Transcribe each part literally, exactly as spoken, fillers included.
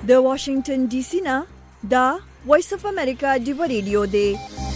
د واشنگټن ډي سي نه دا وایس اف امریکا ډیو ریډیو دی.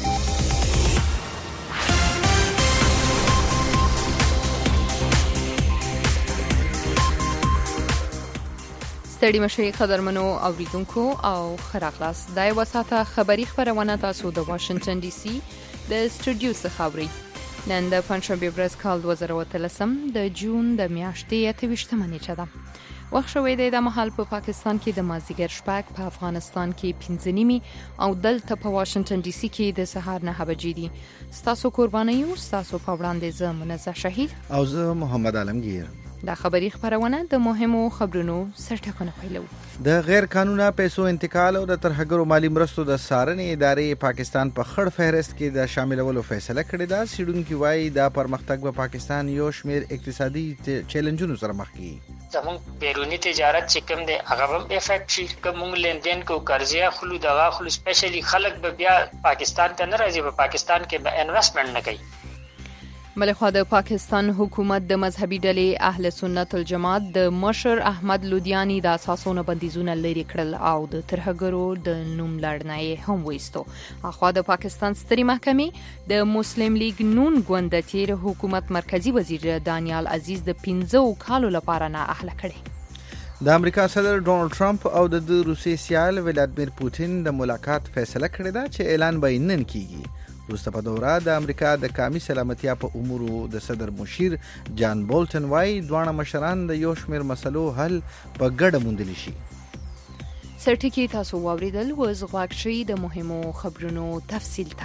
ستړي مشي قدرمنو اوریدونکو او خراغلاس د یو ساعته خبری خبرونه تاسو د واشنگټن ډي سي د سټوډیو څخه اورئ. نن د پنځشنبه ورځ کال دوه زره اتلسم د جون د میاشتې اته ویشتمه نیټه ده. وخت شوی دی د مهال په پاکستان کې د مازدیګر شپږ، په افغانستان کې پنځه نیمې او دلته په واشنگټن ډي سي کې د سهار نهه بجې دي. ستاسو قرباني یو، ستاسو په وړاندې زه منزه شهید او زه محمد عالمگیر. دا خبری خبرونه د مهمو خبرونو سرټکونه پیلو. د غیر قانوني پیسو انتقال او د ترهګرو مالی مرستو د څارنې ادارې پاکستان په خړ فهرست کې د شاملولو فیصله کړې ده. سیډونکو وايي دا پرمختګ به پاکستان یو شمېر اقتصادي چیلنجونو سره مخ کړي. زموږ بیرونی تجارت چې کوم دی هغه هم افیکټ شي. کوم لیندین کو قرضیا خلو دغه خلو سپیشلی خلک به بیا پاکستان ته نه راځي، په پاکستان کې به انویسټمنټ نه کوي. بلخوا د پاکستان حکومت د مذهبي ډلې اهل سنت الجماعت د مشر احمد لودیانی د اساسونو بندیزونه لري کړل او د ترهګرو د نوم لړنای هم وېستو. اخوا د پاکستان ستري محکمې د مسلم لیگ نون ګوند تیر حکومت مرکزی وزیر دانیال عزیز د پنځو کالو لپاره نه اهله کړي. د امریکا صدر ډونالد ټرمپ او د روسي سیال ولادمیر پوتین د ملاقات فیصله کړې ده چې اعلان به نن کیږي. وروسته په دوره د امریکا د قومي سلامتیا په امورو د صدر مشیر جان بولټن وايي دواړه مشران د یو شمېر مسلو حل په ګډه موندلی شي. سرټکی تاسو واوریدل وز غواړئ شي د مهمو خبرونو تفصیل ته.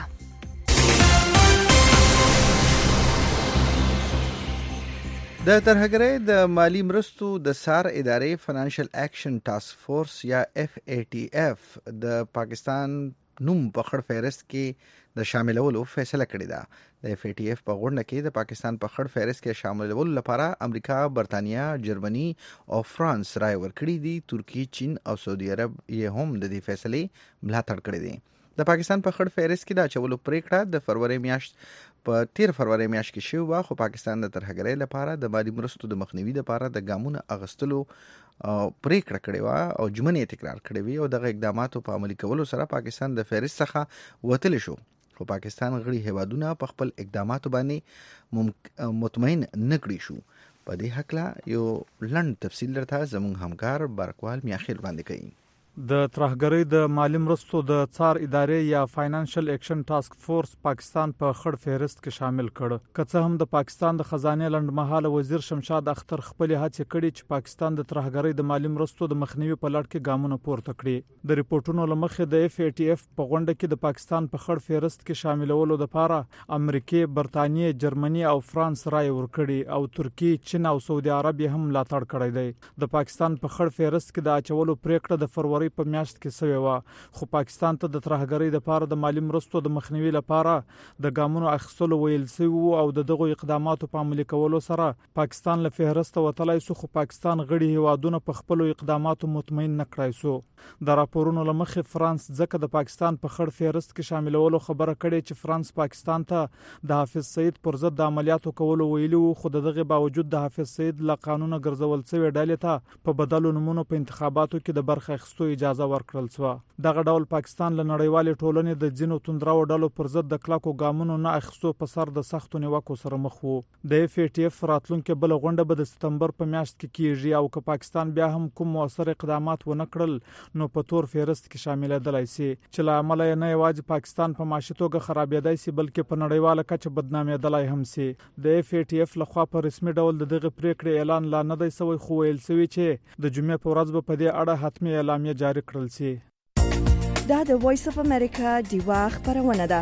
د ترهګرۍ د مالی مرستو د څار ادارې فاینانشل اکشن ټاسک فورس یا اف ای ټی اف د پاکستان نوم په خړ فهرست کې د شاملولو فیصله کړې ده. د اف ای ټی اف په غونډه کې د پاکستان په خړ فهرست کې شاملولو لپاره امریکا، برتانیا، جرمني او فرانس رای ورکړي دي. ترکیه، چین او سعودي عرب یې هم د دې فیصلې ملاتړ کړی دی. د پاکستان په خړ فهرست کې د اچولو پریکړه د فروری میاشت په تیر فروری میاشت کې شوه، خو پاکستان د ترهګرۍ لپاره د مالی مرستو د مخنیوي لپاره د ګامونو اغستلو پریکړه کړې و او ژمنې تکرار کړې وي او دغه اقداماتو په عملي کولو سره پاکستان د فهرست څخه وتلی شو. خو پاکستان غړي هیوادونه په خپل اقداماتو باندې مطمئن نه کړي شو. په دې حقله یو لنډ تفصیل درته زموږ همکار بارکوال میاخیل وړاندې کوي. د ترهګرۍ د مالی مرستو د څار ادارې یا فاینانشل اکشن ټاسک فورس پاکستان په خړ فهرست کې شامل کړ. که څه هم د پاکستان د خزانه لنډمهاله وزیر شمشاد اختر خپل هڅې کړې چې پاکستان د ترهګرۍ د مالی مرستو د مخنیوي په لړ کې ګامونه پورته کړي. د ریپورتونو لمخې د اف ای ټی اف په غونډه کې د پاکستان په خړ فهرست کې شاملولو لپاره امریکا، برتانیې، جرمني او فرانس رای ورکړي او ترکیه، چین او سعودي عرب هم ملاتړ کړی دی. د پاکستان په خړ فهرست کې د اچولو پریکړه د فروری په میاشت کې شوې و، خو پاکستان ته د ترهګرۍ لپاره د مالی مرستو د مخنیوي لپاره د ګامونو اخیستلو ویل شوی او د دغو اقداماتو په عملي کولو سره پاکستان له فهرست وتلای شو، خو پاکستان غړي هیوادونه په خپل اقداماتو مطمئن نه کړای شو. د راپورونو لمخې فرانس ځکه د پاکستان په خړ فهرست کې شاملولو خبره کړې چې فرانس پاکستان ته د حافظ سعید پر ضد د عملیاتو کولو ویلي وو، خو دغه باوجود د حافظ سعید له قانونه ګرځول شوی ډلې ته په بدلو نمونه په انتخاباتو کې د برخه اخیستو اجازه ورکړل شو. دغه ډول پاکستان له نړیوالې ټولنې د ځینو توندراو ډلو پر ضد د کلکو ګامونو نه اخیستو په سر د سختو نیوکو سره مخ وو. د اف ای ټی اف راتلونکي بل غونډه به د سپتمبر په میاشت کې کیږي او که پاکستان بیا هم کوم موثر اقدامات ونه کړل نو په تور فهرست کې شاملېدلای شي چې له امله نه یوازې پاکستان په معاشي توګه خرابېدای شي بلکې په نړیواله کچه بدنامېدلای هم شي. د اف ای ټی اف لخوا په رسمي ډول دغه پریکړې اعلان لا نه دی شوی، خو ویل شوی چې د جمعې په ورځ به په دې اړه حتمي اعلامیه جاری کړل شي. دا د وایس اف امریکا ډیوا خبرونه ده.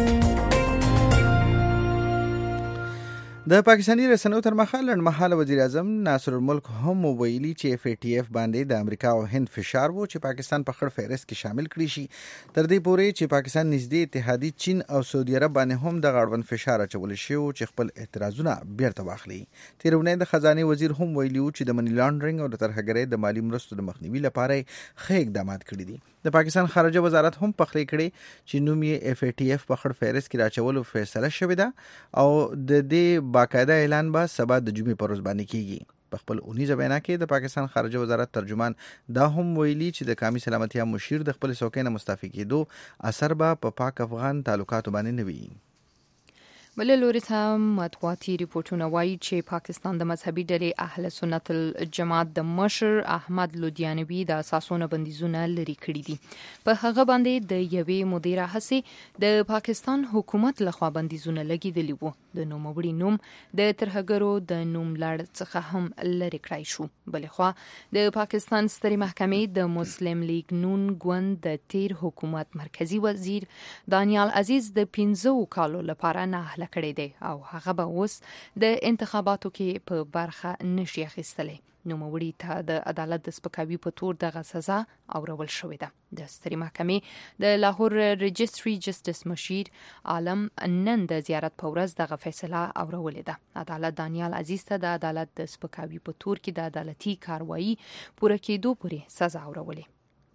د پاکستاني رسنیو تر مخه لنډمهاله وزیر اعظم ناصر الملک هم ویلي چې اف ای ټی اف باندې د امریکا او هند فشار وو چې پاکستان په خړ فهرست کې شامل کړي شي. تر دې پورې چې پاکستان نږدې اتحادی چین او سعودي عرب باندې هم د غاړبند فشار اچول شي چې خپل اعتراضونه بیرته واخلي. تیرونه د خزانه وزیر هم ویلي چې د منی لانډرینګ او د ترهګرۍ د مالی مرستو د مخنیوي لپاره ښه اقدامات کړي دي. د پاکستان خارجه وزارت هم پخلی کړي چې نوم یې اف ای ټی اف په خړ فهرست کې راچولو فیصله شوې ده او د دې باقاعده اعلان به سبا د جمعې پر ورځ باندې کیږي. په خپل اونیزه بیان کې د پاکستان خارجه وزارت ترجمان دا هم ویلي چې د قومي سلامتیا مشیر د خپل څوکۍ نه مستعفي کېدو اثر به په پاک افغان تعلقاتو باندې نه وي. بل لوري ته مطبوعاتي ریپورتونه وایي چې پاکستان د مذهبي ډلې اهل سنت الجماعت د مشر احمد لودیانوي د اساسونو بندیزونه لري کړي دي. په هغه باندې د یوې مدیره هڅې د پاکستان حکومت لخوا بندیزونه لګیدلي وو. د نوموړي نوم د ترهګرو د نوم لړ څخه هم لري کړای شو. بلخوا د پاکستان سترې محکمې د مسلم لیگ نون ګوند د تیر حکومت مرکزی وزیر دانیال عزیز د پنځو کالو لپاره نه کړی دی او هغه به اوس د انتخاباتو کې په برخه نشي اخیستلی. نوموړي ته د عدالت د سپکاوي په تور دغه سزا اورول شوې ده. د سترې محکمې د لاهور رجستري جسټس مشیر عالم نن د زیارت په ورځ دغه فیصله اورولې ده. عدالت دانیال عزیز ته د عدالت د سپکاوي په تور کې د عدالتي کاروایی پوره کېدو پورې سزا اورولې.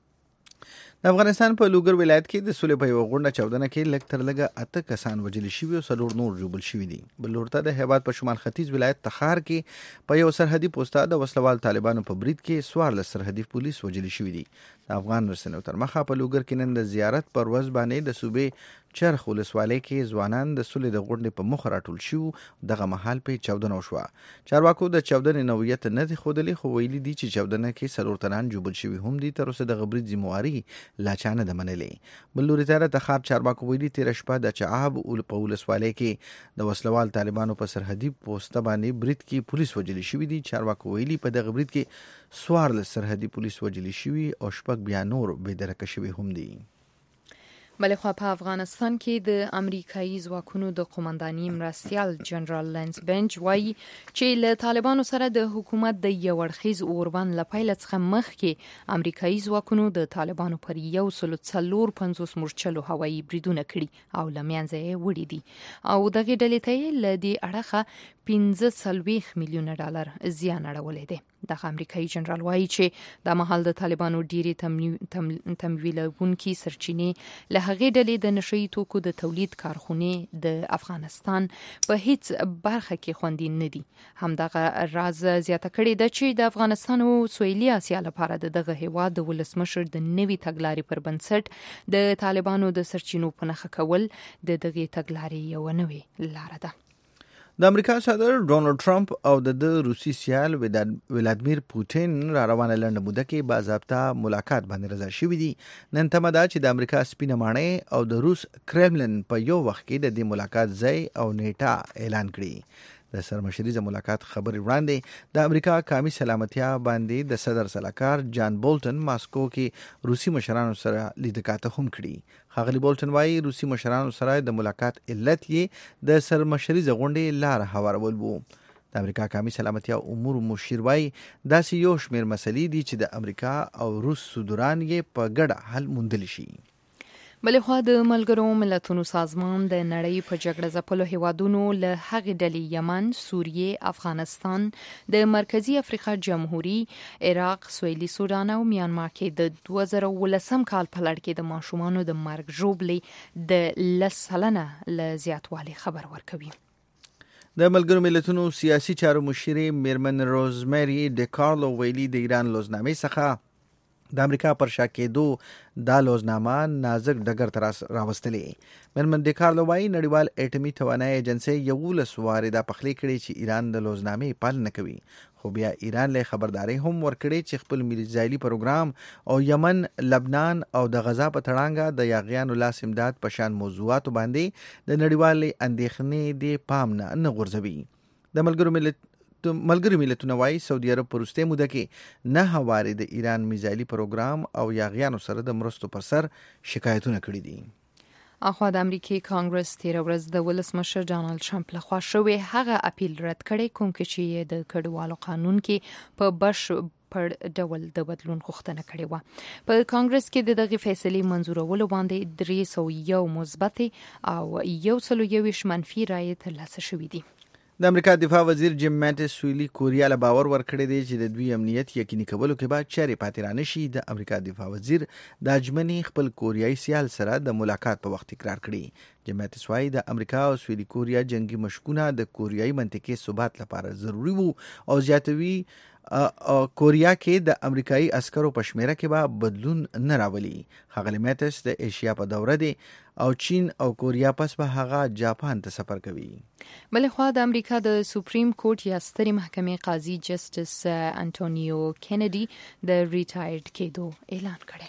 د افغانستان په لوګر ولایت کې د سولې په یو غونډه چاودنه کې لږ تر لږه اته کسان وژل شوي او څلور نور ژوبل شوي دي. بل لورته د هیواد په شمال ختیځ ولایت تخار کې په یو سرحدي پوسټه د وسلوال طالبانو په برید کې څوارلس سرحدي پولیس وژل شوي دي. د افغان رسنیو تر مخه په لوګر کې نن د زیارت پر ورځ باندې د صوبې چرخ ولسوالۍ کې ځوانان د سولې د غونډې په مخ راټول شو. دغه مهال په چاودنه وشوه. چارواکو د چاودنې نوعیت نه دی ښودلی، خو ویلي دي چې چاودنه کې څلور تنان ژوبل شوي هم دي. تر اوسه د برید ذمهواري لا چا نه ده منلې. بل لوري ته د تخار چارواکو ویلي تېره شپه د چعاب په ولسوالۍ کې د وسلوال طالبانو په سرحدي پوسټه باندې برید کې پولیس وژل شوي دي. چارواکو ویلي په دغه برید کې څوارلس سرحدي پولیس وژل شوي او شپږ بیا نور بېدرکه شوي هم دي. بلخوا په افغانستان کې د امریکایي ځواکونو د قومنداني مرستیال جنرال لینس بنچ وایي چې له طالبانو سره د حکومت د یو اړخیز اوربند له پیل څخه مخکې امریکایي ځواکونو د طالبانو پر یو سل څلور پنځوس مورچلو هوایي بریدونه کړي او له منځه یې وړي دي او دغې ډلې ته یې له دې اړخه پنځه څلوېښت میلیونه ډالر زیان اړولی دی. دغه امریکایي جنرال وایي چې د مهال د طالبانو ډېرې تمویلونکي سرچینې له هغې ډلې د نشهیي توکو د تولید کارخونې د افغانستان په هیڅ برخه کې خوندي نه دي. همدغه راز زیاته کړې ده چې د افغانستان او سویلي اسیا لپاره د دغه هیواد د ولسمشر د نوي تګلارې پر بنسټ د طالبانو د سرچینو په نښه کول د دغې تګلارې یوه نوې لاره ده. د امریکا صدر ډونالد ټرمپ او د روسي سیال ولادمیر پوتین را روانه لنډه موده کې باضابطه ملاقات باندې رضا شوي دي. نن تمه ده چې د امریکا سپینه ماڼۍ او د روس کرملن په یو وخت کې د دې ملاقات ځای او نیټه اعلان کړي. د سرمشریزه ملاقات خبري وړاندې د امریکا قومي سلامتیا باندې د صدر سلاکار جان بولټن ماسکو کې روسي مشرانو سره لیدکاته هم کړي. ښاغلي بولټن وایي روسي مشرانو سره د ملاقات علت یې د سرمشریزه غونډې لار هوارول وو. د امریکا قومي سلامتیا امور مشیر وایي داسې یو شمېر مسلې دي چې د امریکا او روس صدوران یې په ګډه حل موندلی شي. بلخوا د ملګرو ملتونو سازمان د نړۍ په جګړه ځپلو هیوادونو له هغې ډلې یمن، سوریې، افغانستان، د مرکزي افریقا جمهوریت، عراق، سویلي سودان او میانمار کې د دوه زره اوولسم کال په لړ کې د ماشومانو د مرګ ژوبلې د لس سلنه له زیاتوالي خبر ورکوي. د ملګرو ملتونو سیاسي چارو مشرې میرمن روزمری ډیکارلو ویلي د ایران لوزنامې څخه د امریکا پر شا کېدو دا لوزنامه نازک ډګر ته راوستلې. میرمن ډیکارلو وایي نړیوال اټومي توانایي ایجنسۍ یولس وارې دا پخلی کړې چې ایران د لوزنامې پالنه کوي، خو بیا ایران له خبرداري هم ورکړې چې خپل میزایلي پروګرام او یمن، لبنان او د غزا په تړانګه د یاغیانو لاس امداد په شان موضوعاتو باندې د نړیوالې اندېښنې د پام نه نه غورځوي. د ملګرو ملت ملګری ملتونه وایي سعودي عرب په وروستۍ موده کې نه وارې د ایران میزایلي پروګرام او یاغیانو سره د مرستو پر سر شکایتونه کړي دي. اخوا د امریکای کانګرس تیره ورځ د ولسمشر ډانلډ ټرمپ لخوا شوی هغه اپیل رد کړی کوم چې د کډوالو قانون کې په بش پر ډول د بدلون غوښتنه کړې وه. په کانګرس کې د دغه فیصلې منظورولو باندې درې سوه یو مثبت او یو سل یو منفي رایې ترلاسه شوې دي. د امریکا دفاع وزیر جیم ماټس ویلي کوریا له باور ورکړی دی چې د دوی امنیت یقیني کولو کې به چارې پاتې رانه شي. د امریکا دفاع وزیر د اجمنې خپل کوریایي سیال سره د ملاقات په وخت تکرار کړی. جیم ماټس وایي د امریکا او سویلي کوریا جنگي مشکونه د کوریایي منطقې ثبات لپاره ضروری وو او زیاتوي کوریا کې د امریکایي عسکرو په شمیره کې به بدلون نه راولي. ښاغلی ماټس د ایشیا په دوره دی او چین او کوریا پس به هغه جاپان ته سفر کوي. بل خو د امریکا د سپریم کورټ یا سترې محکمې قاضي جسټس انټونیو کینیډي د ریټایرډ کېدو اعلان کړی.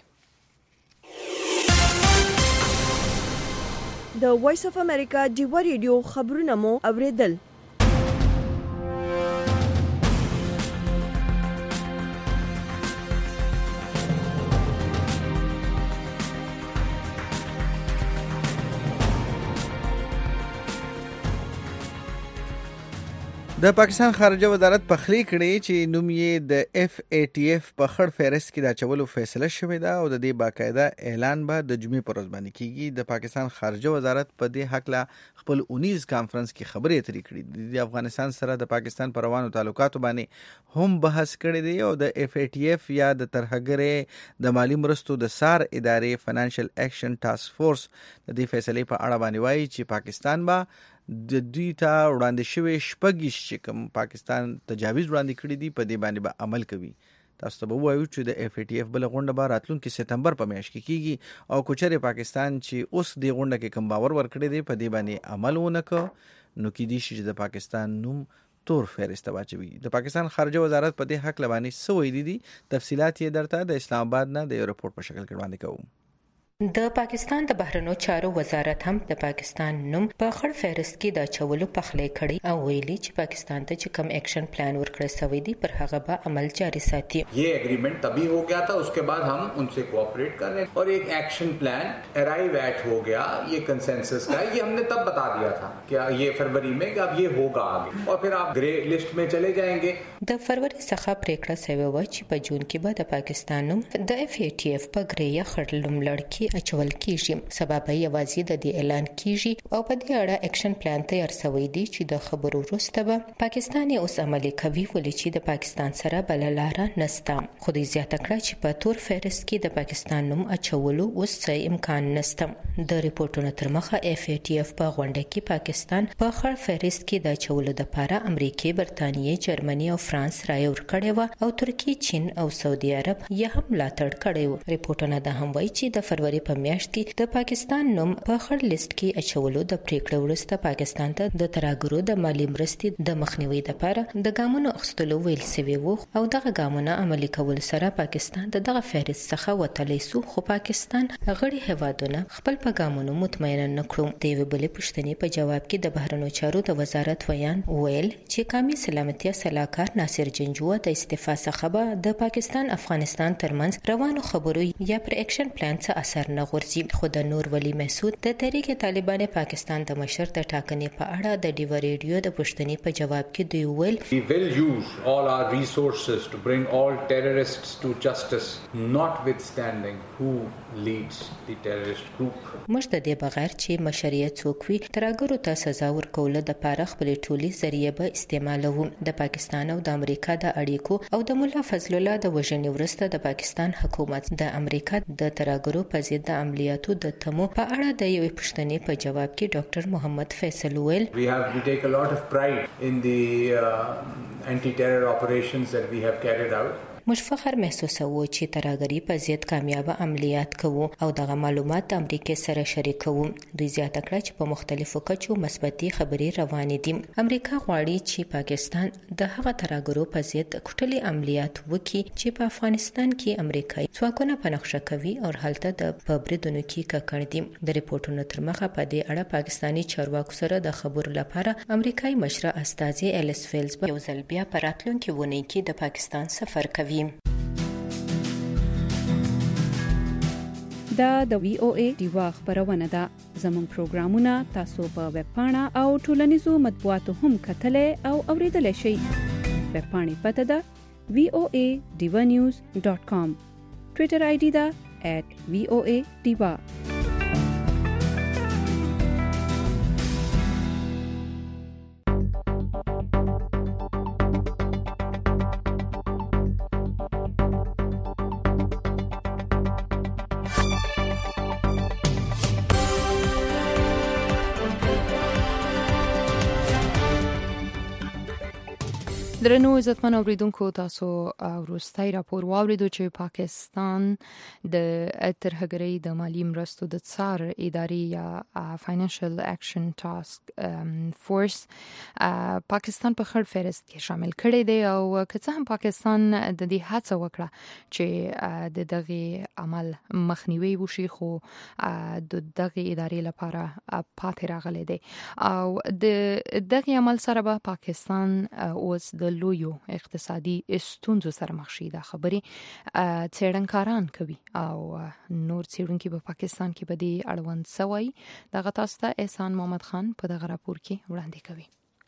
د وایس اف امریکا ډیوا ریډیو خبرونه مو اوریدل. د پاکستان خارجه وزارت پخلی کړي چې نوم یې د اف ای ټی اف په خړ فهرست کې د اچولو فیصله شوې ده او د دې باقاعده اعلان به د جمعې پر ورځ باندې کیږي. د پاکستان خارجه وزارت په دې حق لا خپل اونیز کانفرنس کې خبرې اترې کړې. د افغانستان سره د پاکستان پر روانو تعلقاتو باندې هم بحث کړی دی او د اف ای ټی اف یا د ترهګرۍ د مالی مرستو د سار ادارې فاینانشل اکشن ټاسک فورس د دې فیصلې په اړه باندې وایي چې پاکستان به د دوی ته وړاندې شوی شپږ چې کوم پاکستان تجاویز وړاندې کړی دی په دې باندې به عمل کوي. تاسو ته به وایو چې د اف ای ټی اف بل غونډه به راتلونکي سپتمبر په میاشت کې کیږي او کوچره پاکستان چې اوس د غونډه کې کم باور ورکړی دی په دې باندې عمل ونه کړ نو کې دي چې د پاکستان نوم تور فهرست واچوي. د پاکستان خارجه وزارت په دې حق لبانی سوې دي. تفصيلات یې درته د اسلام آباد نه د یو رپورت په شکل کې وړاندې کوم. د پاکستان د بهرنیو چارو وزارت هم د پاکستان نوم په خړ فهرست کې د چولو پخلی کړي او ویلي چې پاکستان ته چې کم ایکشن پلان ورکړی شوی دی پر هغه به عمل جاری ساتي. ये एग्रीमेंट तभी हो गया था, उसके बाद हम उनसे कोऑपरेट कर रहे हैं और एक एक्शन प्लान अराइव एट हो गया. ये कंसेंसस का ये हमने तब बता दिया था कि ये फरवरी में कि अब ये होगा आगे और फिर आप ग्रे लिस्ट में चले जाएंगे. د فروری څخه پریکړه شوې و چې په جون کې به د پاکستان نوم د اف ای ټی اف په گری خړلم لړکی اچول کیږي. سبب یې واضح د دې اعلان کیږي او په دې اړه اکشن پلان تیار شوی دی چې د خبرو وروسته به پاکستان اوس عملي کوي ولې چې د پاکستان سره بل لار نشته. خو دې زیاته کړه چې په تور فهرست کې د پاکستان نوم اچولو اوس څه امکان نشته. د ریپورتونو تر مخه اف ای ټی اف په غونډه کې پاکستان په خړ فهرست کې د اچولو لپاره امریکا، برتانیې، جرمني او فرانس رایه ورکړې و او ترکیه، چین او سعودي عرب یې هم ملاتړ کړی و. ریپورتونه دا هم وایي چې د فروری په میاشت کې د پاکستان نوم په خړ لیست کې اچولو د پریکړې وروسته پاکستان ته د ترهګرو د مالی مرستې د مخنیوي لپاره د ګامونو اخیستلو ویل شوی و او دغه ګامونه عملي کول سره پاکستان د دغه فهرست څخه وتلی سو. خو پاکستان غړي هیوادونه خپل په ګامونو مطمئن نه کړو. د یوې بلې پوښتنې په جواب کې د بهرنیو چارو د وزارت ویان ویل چې قومي سلامتیا سلاکار ناصر جنجوه د استعفا څخه به د پاکستان افغانستان ترمنځ روانو خبرو یا پر اکشن پلان څخه اثر نه غورځي. خو د نور ولی مسعود د تحریک طالبان پاکستان د مشر د ټاکنې په اړه د ډیو ریډیو د پوښتنې په جواب کې دوی ویل We will use all our resources to bring all terrorists to justice, notwithstanding who leads the terrorist group. موږ د دې بغیر چې مشریت څوک وي ترهګرو ته سزا ورکول د لپاره خپل ټولي ذریعہ به استعمالوو. د پاکستان او د امریکا د اړیکو او د مولا فضل الله د وژنې وروسته د پاکستان حکومت د امریکا د ترهګرو په ضد د عملیاتو د تمو په اړه د یوې پوښتنې په جواب کې ډاکټر محمد فیصل ویل We have we take a lot of pride in the uh, anti-terror operations that we have carried out. موږ فخر محسوسوو چې ترهګری په ضد کامیاب عملیات کوو او دغه معلومات د امریکا سره شریکوو. دوی زیاته کړه چې په مختلفو کچو مثبتي خبرې روانې دي. امریکا غواړي چې پاکستان د هغه ترهګرو په ضد کټلي عملیات وکړي چې په افغانستان کې امریکایي ځواکونه پنځه کوي او هلته د پبریدونکو کې ککړ دي. د ریپورتونو تر مخه په دې اړه پاکستانی چارواکو سره د خبرو لپاره امریکایي مشره استاذي الیس فیلز یو ځل بیا په راتلونکي ونې کې د پاکستان سفر کوي. دا د وی او ای دیوا خبرونه ده. زموږ پروګرامونه تاسو په ویب پاڼه او ټولنیزو مطبوعاتو هم کتلای او اوریدلای شئ. ویب پاڼې پته ده وی او ای diva news dot com. ټویټر آی ډي ده at وی او ای diva. درنو عزتمن اوریدونکو تاسو وروستي راپور واوریدو چې پاکستان د ترهګرۍ د مالی مرستو د څار ادارې یا فاینانشل اکشن ټاسک فورس پاکستان په خړ فهرست کې شامل کړي دی او که څه هم پاکستان د دې هڅه وکړه چې د دغه عمل مخنیوي وشي خو د دغه ادارې لپاره پاتې راغلي دی او د دغه عمل سره به پاکستان اوس د لویو اقتصادي ستونزو سره مخ شي. دا خبرې څېړنکاران کوي او نور څېړونکي په پاکستان کې په دې اړوند څه وایي دغه تاسو ته احسان محمد خان په دغه راپور کې وړاندې کوي.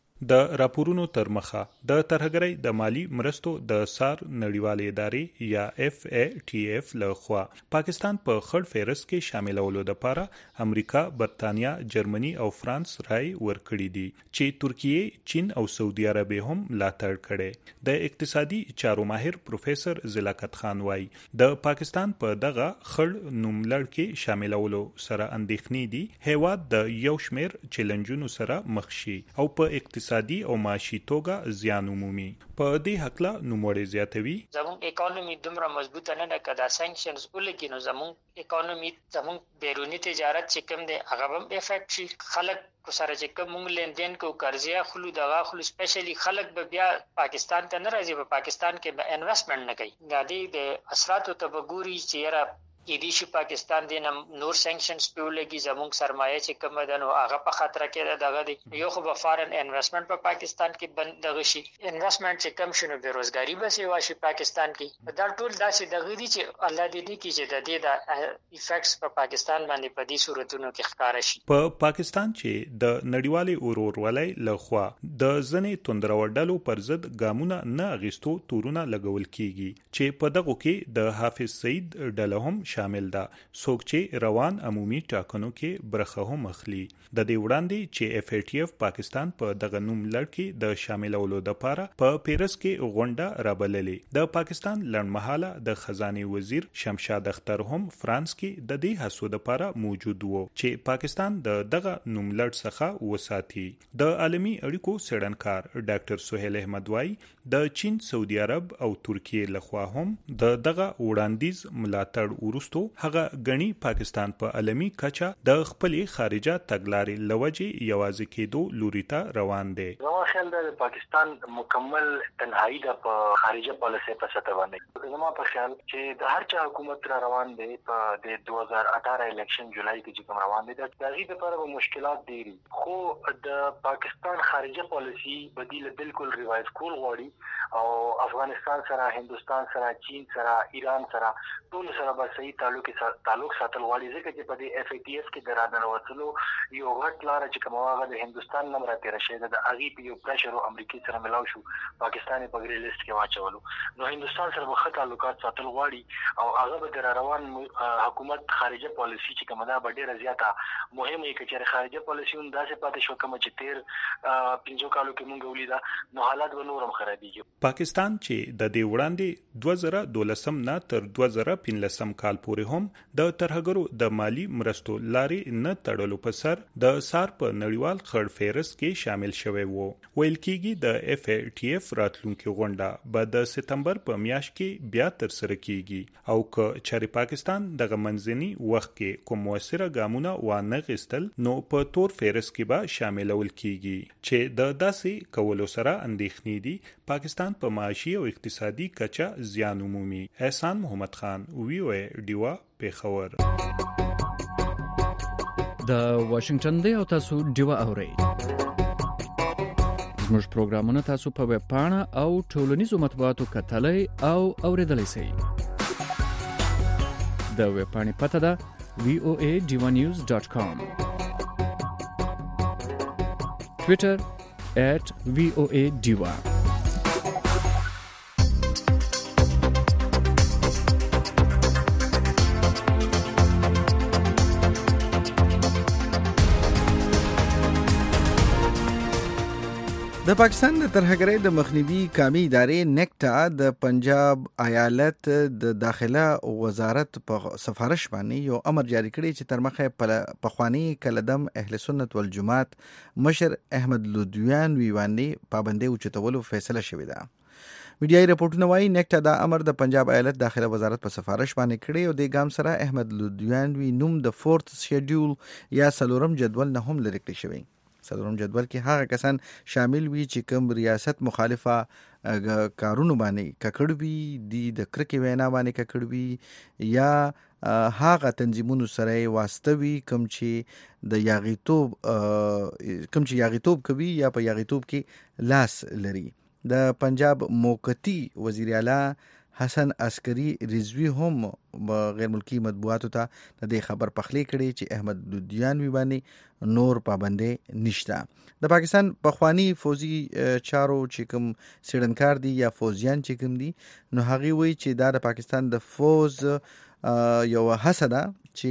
د راپورونو تر مخه د ترهګرۍ د مالی مرستو د سار نړیوالې ادارې یا اف ای ټی اف لخوا پاکستان په خړ فهرست کې شاملولو لپاره امریکا، برتانیا، جرمني او فرانس رائے ورکړي دي چې ترکیه، چین او سعودي عربستان هم ملاتړ کړي. د اقتصادي چارو ماهر پروفیسور زلاکت خان وايي د پاکستان په دغه خړ نوملړ کې شاملولو سره اندېښنې دي هیواد د یو شمېر چیلنجونو سره مخ شي او په اقتصادي اقتصادي او معاشي توګه زیان عمومي. په دې حقله نوموړی زیاتوي زموږ اکانومي دومره مضبوطه نه ده که دا سانکشنز ولګي نو زموږ اکانومي زموږ بیروني تجارت چې کوم دی هغه هم افیکټ شي. خلک سره چې کوم موږ لیندین کو قرضیا خلو دغه خلو سپیشلی خلک به بیا پاکستان ته نه راځي، په پاکستان کې به انویسټمنټ نه کوي. دا د اثراتو ته وګوري چې یاره کې دي چې پاکستان دین نور سانکشنز په لګي زموږ سرمایه چې کوم ده نو هغه په خطر کې دغه دی. یو خو به فارن انویسټمنټ په پاکستان کې بند دغه شي، انویسټمنټ چې کم شنو بیروزګاری به سي واشي پاکستان کې. دا ټول داسې دغه دي چې الله دې دې کې چې د دې د افیکټس په پاکستان باندې په دې صورتونو کې ښکار شي. په پاکستان چې د نړیوالې اورورولۍ لخوا د ځنې توندرو پر ضد ګامونه نه اغیستو تورونه لګول کیږي چې په دغه کې د حافظ سعید ډله هم شامل ده، څوک چې روان عمومي ټاکنو کې برخه هم اخلي. د دې وړاندې چې اف ای ټی اف پاکستان په دغه نوم لړ کې د شاملولو لپاره په پیرس کې غونډه رابللې. د پاکستان لړمحاله د خزانه وزیر شمشاد اختر هم فرانس کې د دې هڅو لپاره موجود وو چې پاکستان د دغه نوم لړ څخه وساتي. د عالمي اړیکو څېړنکار ډاکټر سہیل احمد وايي د چین، سعودي عرب او ترکیه لخوا هم د دغه وړاندیز ملاتړ ورستو هغه غني پاکستان په عالمي کچه د خپل خارجه تګلارې لوجې یوازې کېدو لوري ته روان دی. نو خیال د پاکستان مکمل تنهایی د په خارجه پالیسي په سطح باندې زما په خیال چې د هر چا حکومت را روان دی په د دوه هزار اټھارہ الیکشن جولای کې چې کوم روان دي د دغه لپاره مشکلات دي، خو د پاکستان خارجه پالیسي بدیل بالکل ریوایز کول غواړي او افغانستان سره، هندستان سره، چین سره، ایران سره ټول سره به صحیح تعلق تعلق ساتل غواړي. ځکه چې په دې اف ای ټی اف کې د راننوتلو یو غټ لار چې کوم هغه د هندستان نمبر تیر شي د اغي په یو پرشر او امریکای سره ملاو شو پاکستان په ګری لیست کې واچولو. نو هندستان سره به تعلقات ساتل غواړي او هغه به د روان حکومت خارجه پالیسی چې کومه ده به ډیره زیاته مهمه کې چې خارجه پالیسی هم داسې پاتې شو کوم چې تیر پنځو کالو کې مونږ ولیدا نو حالات به نورم خرابېږي. پاکستان چې د دې وړاندې دوه زره دولسم نه تر دوه زره پنځلسم کال پورې هم د ترهګرو د مالی مرستو لارې نه تړلو په سر د سار په نړیوال خړ فهرست کې شامل شوی وو. ویل کېږي د اف ای ټی اف راتلونکي غونډه به د سپتمبر په میاشت کې بیا تر سره کیږي او که چېرې پاکستان دغه منځني وخت کې کوم موثره ګامونه وانه غوښتل نو په تور فهرست کې به شاملول کیږي چې د داسې کولو سره اندېښنې دي پاکستان په معاشي او اقتصادي کچه زیان عمومي. احسان محمد خان، وی او ای ډیوا، پیښور. د واشنگټن دی او تاسو ډیوا اورئ. زموږ پروګرامونه تاسو په ویب پاڼه او ټولنیزو مطبوعاتو کتلای او اوریدلای شئ. د ویب پاڼې پته ده وی او ای ډیوا نیوز ډاټ کام. ټویټر ایٹ وی او ای ډیوا. د پاکستان د ترهګرۍ د مخنیوي قومي ادارې نیکټا د پنجاب ایالت د داخله وزارت په سفارش باندې یو امر جاری کړی چې تر مخه پخوانی کلدم اهل سنت والجماعت مشر احمد لودیان ویوانی پابندي اوچتولو فیصله شوې ده. میډیای رپورټونه وايي نیکټا دا امر د پنجاب ایالت داخله وزارت په سفارش باندې کړی او د ګام سره احمد لودیان وی نوم د فورث شیډول یا سلورم جدول نه هم لري کړی شوی. سلورم جدول کې هغه کسان شامل وي چې کوم ریاست مخالفه کارونو باندې ککړ وي دي د کرکې وینا باندې ککړ وي یا هغه تنظیمونو سره واسطه وي کوم چې د یاغیتوب کوم چې یاغیتوب کوي یا په یاغیتوب کې لاس لري. د پنجاب موقتی وزیر اعلی حسن عسکری رضوی هم غیر ملکی مطبوعاتو ته د دې خبر پخلی کړي چې احمد لودیان وی باندې نور پابندې نشته. د پاکستان پخوانی فوجي چارو چې کوم سیډنکار دي یا فوجیان چې کوم دي نو هغه وی چې دا د پاکستان د فوج یو هڅه ده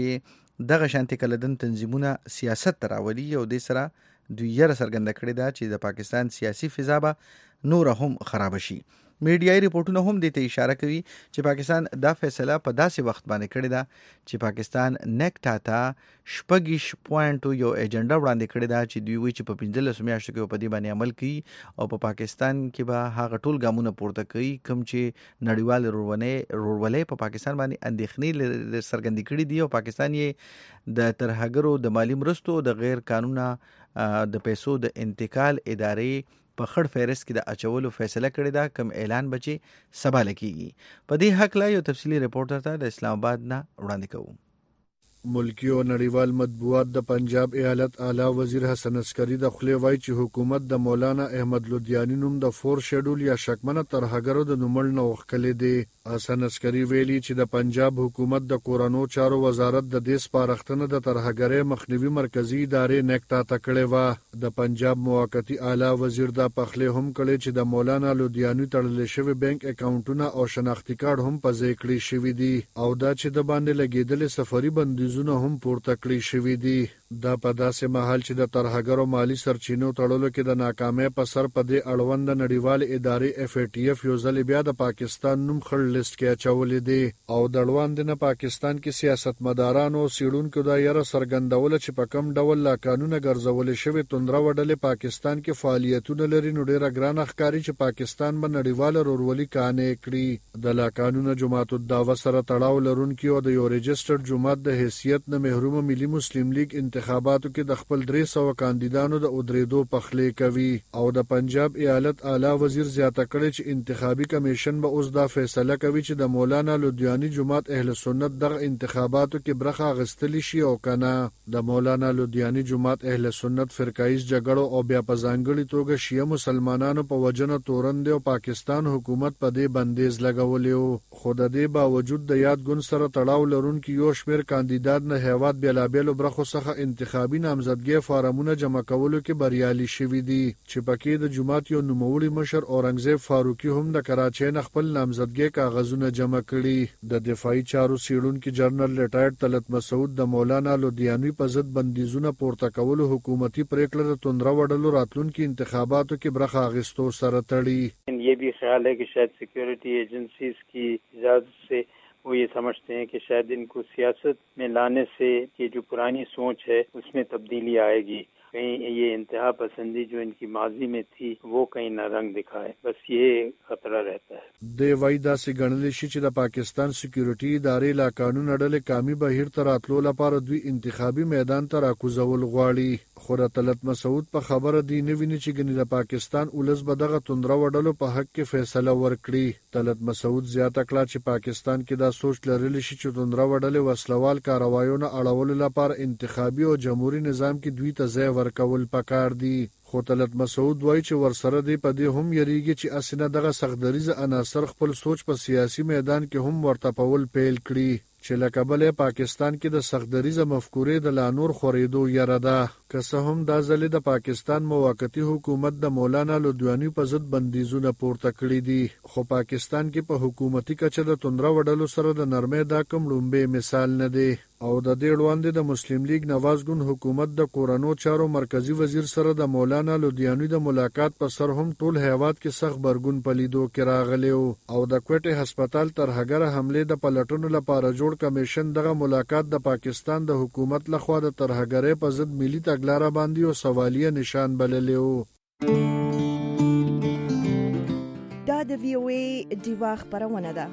چې دغه شانتي کلدن تنظیمونه سیاست راولي او د سره دوی یې سرګند کړی دا چې د پاکستان سیاسي فضا به نور هم خراب شي. میډیای رپورټونه هم دې ته اشاره کوي چې پاکستان دا فیصله په داسې وخت باندې کړې ده چې پاکستان نیکټا ته شپږیش پوینټو یو ایجنډا وړاندې کړې ده چې دوی وایي چې په پنځلس میاشتو کې په دې باندې عمل کوي او په پاکستان کې به هغه ټول ګامونه پورته کوي کوم چې نړیوال رورونې رورولې په پاکستان باندې اندېښنې څرګندې کړې دي او پاکستان یې د ترهګرو د مالی مرستو د غیر قانونه د پیسو د انتقال ادارې په خړ فهرست کې د اچولو فیصله کړې ده کوم اعلان بچي سبا لکېږي. په دې حق لا یو تفصیلی رپورټر ته د اسلام آباد نه وړاندې کوو. ملکی او نړیوال مطبوعات د پنجاب ایالت اعلی وزیر حسن عسکری د خلی وای چې حکومت د مولانا احمد لودیانی نوم د فور شیډول یا شکمنه ترهګرو د نومړ نه وښکلې دی. حسن عسکری ویلي چې د پنجاب حکومت د کورونو چارو وزارت د دې سپارښتنه د ترهګرۍ مخنیوي مرکزی ادارې نیکټا ته کړې و. د پنجاب موقتی اعلی وزیر دا پخلی هم کړی چې د مولانا لودیانی تړل شوی بانک اکاونټونه او شناختی کارت هم په ځای کړی شوی دي او دا چې د باندې لګیدل سفری بندیز زونه هم پورته کړی شوی دي. دا په داسې مهال چې د ترهګرو مالی سرچینو تړلو کې د ناکامۍ په سر په دې اړوند د نړیوال ادارې اف ای ټی اف یو ځل بیا د پاکستان نوم خړ لیست کې اچولې دي او د اړوند نه پاکستان کې سیاستمدارانو سیړونکو دا یره سرګندول چې په کم ډول لا قانون ګرځول شوی توندره وډلې پاکستان کې فعالیتونه لري نو ډیره ګران ښکاری چې پاکستان به نړیوال رورولي کانې کړي. د لا قانون جماعت الدعوه سره تړاو لرونکي او د یو رجسترډ جماعت د حیثیت نه محروم ملي مسلم لیگ انتخاباتو کې د خپل درې سوه کاندیدانو د ادریدو پخلی کوي او د پنجاب ایالت اعلی وزیر زیاته کړی چې انتخابي کمیشن به اوس دا فیصله کوي چې د مولانا لودیانی جماعت اهل سنت دغه انتخاباتو کې برخه اخیستلی شي او کنه. د مولانا لودیانی جماعت اهل سنت فرقایز جګړو او بیا په ځانګړي توګه شیعه مسلمانانو په وجنه تورند او پاکستان حکومت په دې بندیز لګولې خو د دې باوجود د یاد ګوند سره تړاو لرونکي یو شمېر کاندیدان نه هیواد بیلابیلو برخو څخه انتخابي نامزدګۍ فارمونه جمع کولو کې بریالي شوي دي چې پکې د جماعت یو نوموړي مشر اورنګزیب فاروقي هم د کراچۍ نه خپل نامزدګۍ کاغذونه جمع کړي. د دفاعي چارو څیړونکي جنرال ریټایرډ طلعت مسعود د مولانا لودیانی په ضد بندیزونه پورته کولو حکومتي پریکړه د توندره وډلو راتلونکي انتخاباتو کې برخه اخیستو سره تړي. یہ بھی خیال ہے کہ شاید سیکیورٹی ایجنسیز کی اجازت سے وہ یہ سمجھتے ہیں کہ شاید ان کو سیاست میں لانے سے یہ جو پرانی سوچ ہے اس میں تبدیلی آئے گی. کہیں یہ انتہا پسندی جو ان کی ماضی میں تھی وہ کہیں نہ رنگ دکھائے بس یہ خطرہ رہتا ہے. د وایدا سي ګڼل شي چې د پاکستان سکیورټي ادارې لا قانون اډلې کامي بهیر تر اتلو لپاره دوی انتخابي میدان ته راکوزول غواړي. خو د طلعت مسعود په خبره دی نه ویني چې ګنې د پاکستان ولس به دغه توندره وډلو په حق کې فیصله ورکړي. طلعت مسعود زیاته کړه چې پاکستان کې دا سوچ لرلی شي چې توندره وډلې وسلوال کاروایونه اړولو لپاره انتخابي او جمهوریت نظام کې دوی ته ځای ورکول پکار دي. خو طلعت مسعود وایي چې ورسره دی په دې هم یریږي چې اسنه دغه سختدریزه عناصر خپل سوچ په سیاسي میدان کې هم ورته پول پیل کړي چې لکه بلې پاکستان کې د سختدریزه مفکورې د لا نور خورېدو یره ده. که څه هم دا ځلې د پاکستان موقتی حکومت د مولانا لودیانی په ضد بندیزونه پورته کړي دي خو پاکستان کې په حکومتي کچه د توندره وډلو سره د نرمۍ دا کوم لومبې مثال نه دی او د دې وړاندې د مسلم لیگ نواز ګوند حکومت د کورونو چارو مرکزی وزیر سره د مولانا لودیانوی د ملاقات په سر هم ټول هیواد کې سخت برګون پلیدو کې راغلی او د کوټه هسپتال تر هغه حمله د پلټونو لپاره جوړ کمیشن دغه ملاقات د پاکستان د حکومت لخوا د ترهګرۍ په ضد ملي تګلارې باندې او سوالیه نشان بللی و. دا د وی او ای دیوا خبرونه ده.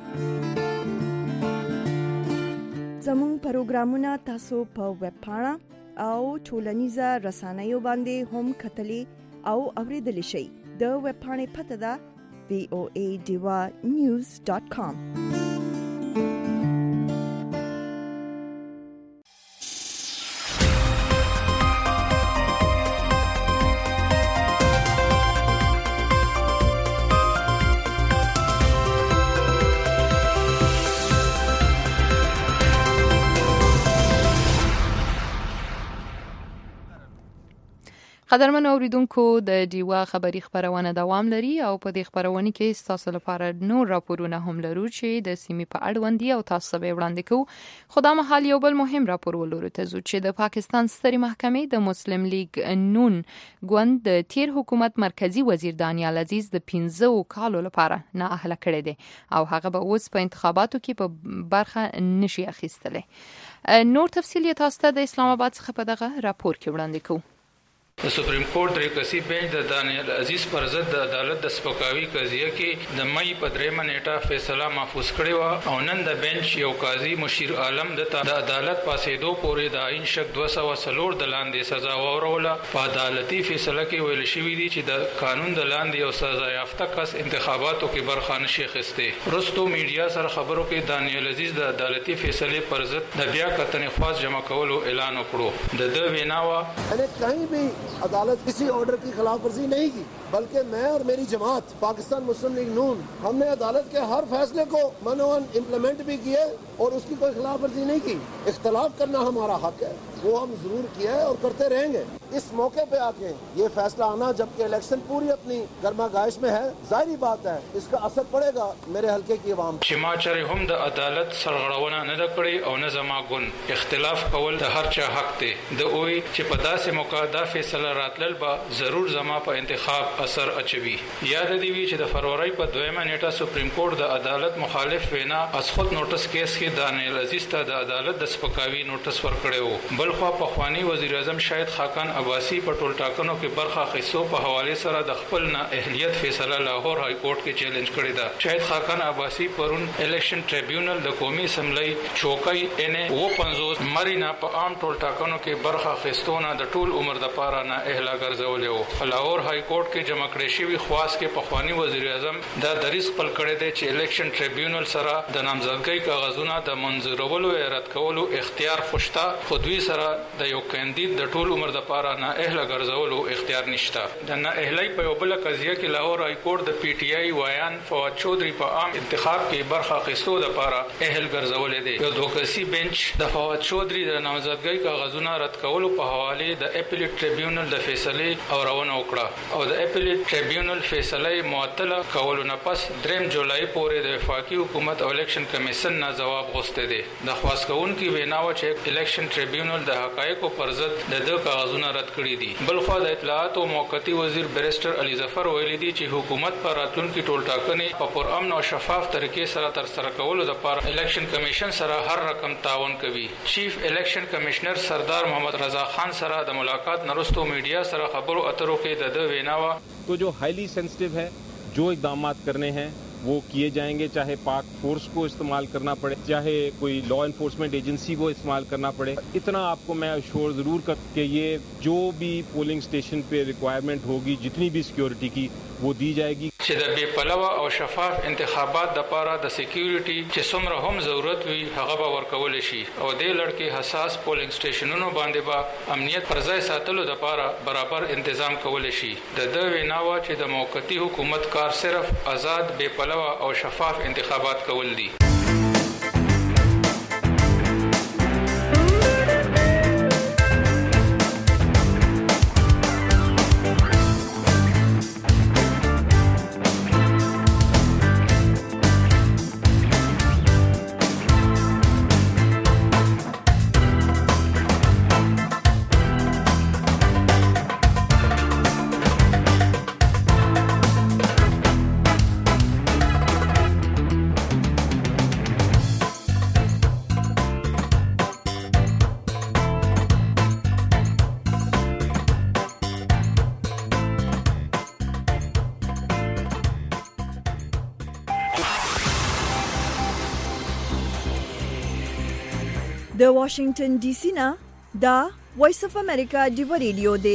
زموږ پروګرامونه تاسو په ویب پاڼه او ټولنیزه رسنیو باندې هم کتلی او اوریدلی شئ. د ویب پاڼې پته ده وی او ای دیوا نیوز ډاټ کام. قدرمن اوریدونکو د دیوا خبری خبرونه دوام لري او په دې خبرونه کې تاسو لپاره نور راپورونه هم لرو چې د سیمې په اړوند دي او تاسو به وړاندې کوو. خو دا مهال یو بل مهم راپور ولورو ته ځو چې د پاکستان سترې محکمې د مسلم لیگ نون ګوند د تیر حکومت مرکزی وزیر دانیال عزیز د پنځه کالو لپاره نااهله کړی دی او هغه به اوس په انتخاباتو کې په برخه نشي اخیستلی. نور تفصیل تاسو ته د اسلام آباد څخه په دغه راپور کې وړاندې کوو. د سپریم کورټ درې کسي بنچ د دانیال عزیز پر ضد د عدالت د سپکاوي قضیه کې د مئی په دریمه نیټه فیصله محفوظ کړې و او نن د بنچ یو قاضي مشیر عالم د عدالت پاسېدو پورې د عین شک دوه سوه څلور د لاندې سزا وروله. په عدالتي فیصله کې ویل شوی دی چې د قانون د لاندې یو سزا یافته کس انتخاباتو کې برخه نشي اخیستی. وروستو میډیا سره خبرو کې دانیال عزیز د عدالتي فیصلې پر ضد د بیا کتنې خواست جمع کولو اعلان وکړو. د د ویناوه अदालत किसी ऑर्डर की खिलाफ वर्जी नहीं की, बल्कि मैं और मेरी जमात पाकिस्तान मुस्लिम लीग नून हमने अदालत के हर फैसले को मनोवन इम्प्लीमेंट भी किए और उसकी कोई खिलाफ वर्जी नहीं की. इख्तलाफ करना हमारा हक है, वो हम जरूर किया है और करते रहेंगे. इस मौके पे आके ये फैसला आना जबकि इलेक्शन पूरी अपनी गर्मा गाइश में है, जाहिर बात है इसका असर पड़ेगा मेरे हल्के की आवाम. شماچره هم د عدالت سرغړونه نه کړې او نه زما ګون اختلاف کول د هر چا حق دی. د اوی چې په داسې موقع دا فیصله راتلل به ضرور زما په انتخاب اثر اچوي. یاد دی وی چې د فروری په دویمه نیټه سپریم کورټ د عدالت مخالف وینا از خود نوټس کیس کې دانیال عزیز ته د عدالت د سپکاوي نوټس ورکړی و. بلخوا په خوانی وزیر اعظم شاهد خاقان عباسی په ټول ټاکنو کې برخه اخیستو په حواله سره د خپل نه اهلیت فیصله لاهور های کورټ کې چیلنج کړی ده. شاهد خاقان عباسی پرون الیکشن ټریبیونل د قومي اسمبلی چوکۍ ان او پنځوس مرینا په عام ټول ټاکنو کې برخه اخیستونه د ټول عمر د پاره نه اهلا ګرځولې و. لاهور های کورټ کې جمع کړی شوی خواست کې په خوانی وزیر اعظم دا دریس خپل کړی دی چې الیکشن ټریبیونل سره د نامزدګۍ کاغذونه د منظورولو یا رد کولو اختیار خوشتا، خو دوی سره د یو کاندید د ټول عمر د پاره نه اهلا ګرځولو اختیار نشته. د نه اهلي په یو بل قضیه کې لاهور های کورټ د پی ټی آی وایان فواد چودري په عام انتخاب کې برخه اخیستو د پاره اهل ګرځولې دی. یو دوکسي بنچ د فواد چودري د نامزدګۍ کاغذونه رد کولو په حواله د اپیلیټ ټریبیونل د فیصله اورونه وکړه او د اپیلیټ ټریبیونل فیصله معطله کولو نه پس دریم جولای پورې د وفاقي حکومت او الیکشن کمیشن نه جواب غوښته دي. د خواستکون کې ویناوه چې الیکشن ټریبیونل د حقایقو پر ضد د دغه کاغذونه رد کړی دي. بلخو د اطلاعات او موقتی وزیر بیرسټر علي ظفر ویلي دي چې حکومت پر راتلونکي ټول ټاکنې په پرامن او شفاف طریقې سره تر سره کولو لپاره الیکشن کمیشن سره هر رقم تعاون کوي. چیف الیکشن کمشنر سردار محمد رضا خان سره د ملاقات نرستو میډیا سره خبرو اترو کې د د ویناوه تو جو हाईली सेंसिटिव है, जो इकदाम करने हैं वो किए जाएंगे, चाहे पाक फोर्स को इस्तेमाल करना पड़े, चाहे कोई लॉ इन्फोर्समेंट एजेंसी को इस्तेमाल करना पड़े. इतना आपको मैं अश्योर ज़रूर कर कि ये जो भी पोलिंग स्टेशन पे रिक्वायरमेंट होगी, जितनी भी सिक्योरिटी की, वो दी जाएगी. چې د بې پلوه او شفاف انتخابات د پاره د سکیورټي چې څومره هم ضرورت وي هغه به ورکول شي او د لړکې حساس پولینګ سټیشنونو باندې به امنیت پر ځای ساتلو د پاره برابر تنظیم کول شي. د د ویناوه چې د موقتی حکومت کار صرف آزاد بې پلوه او شفاف انتخابات کول دي. د واشنگټن ډي سي نه دا وایس اف امریکا دی ریډیو دی.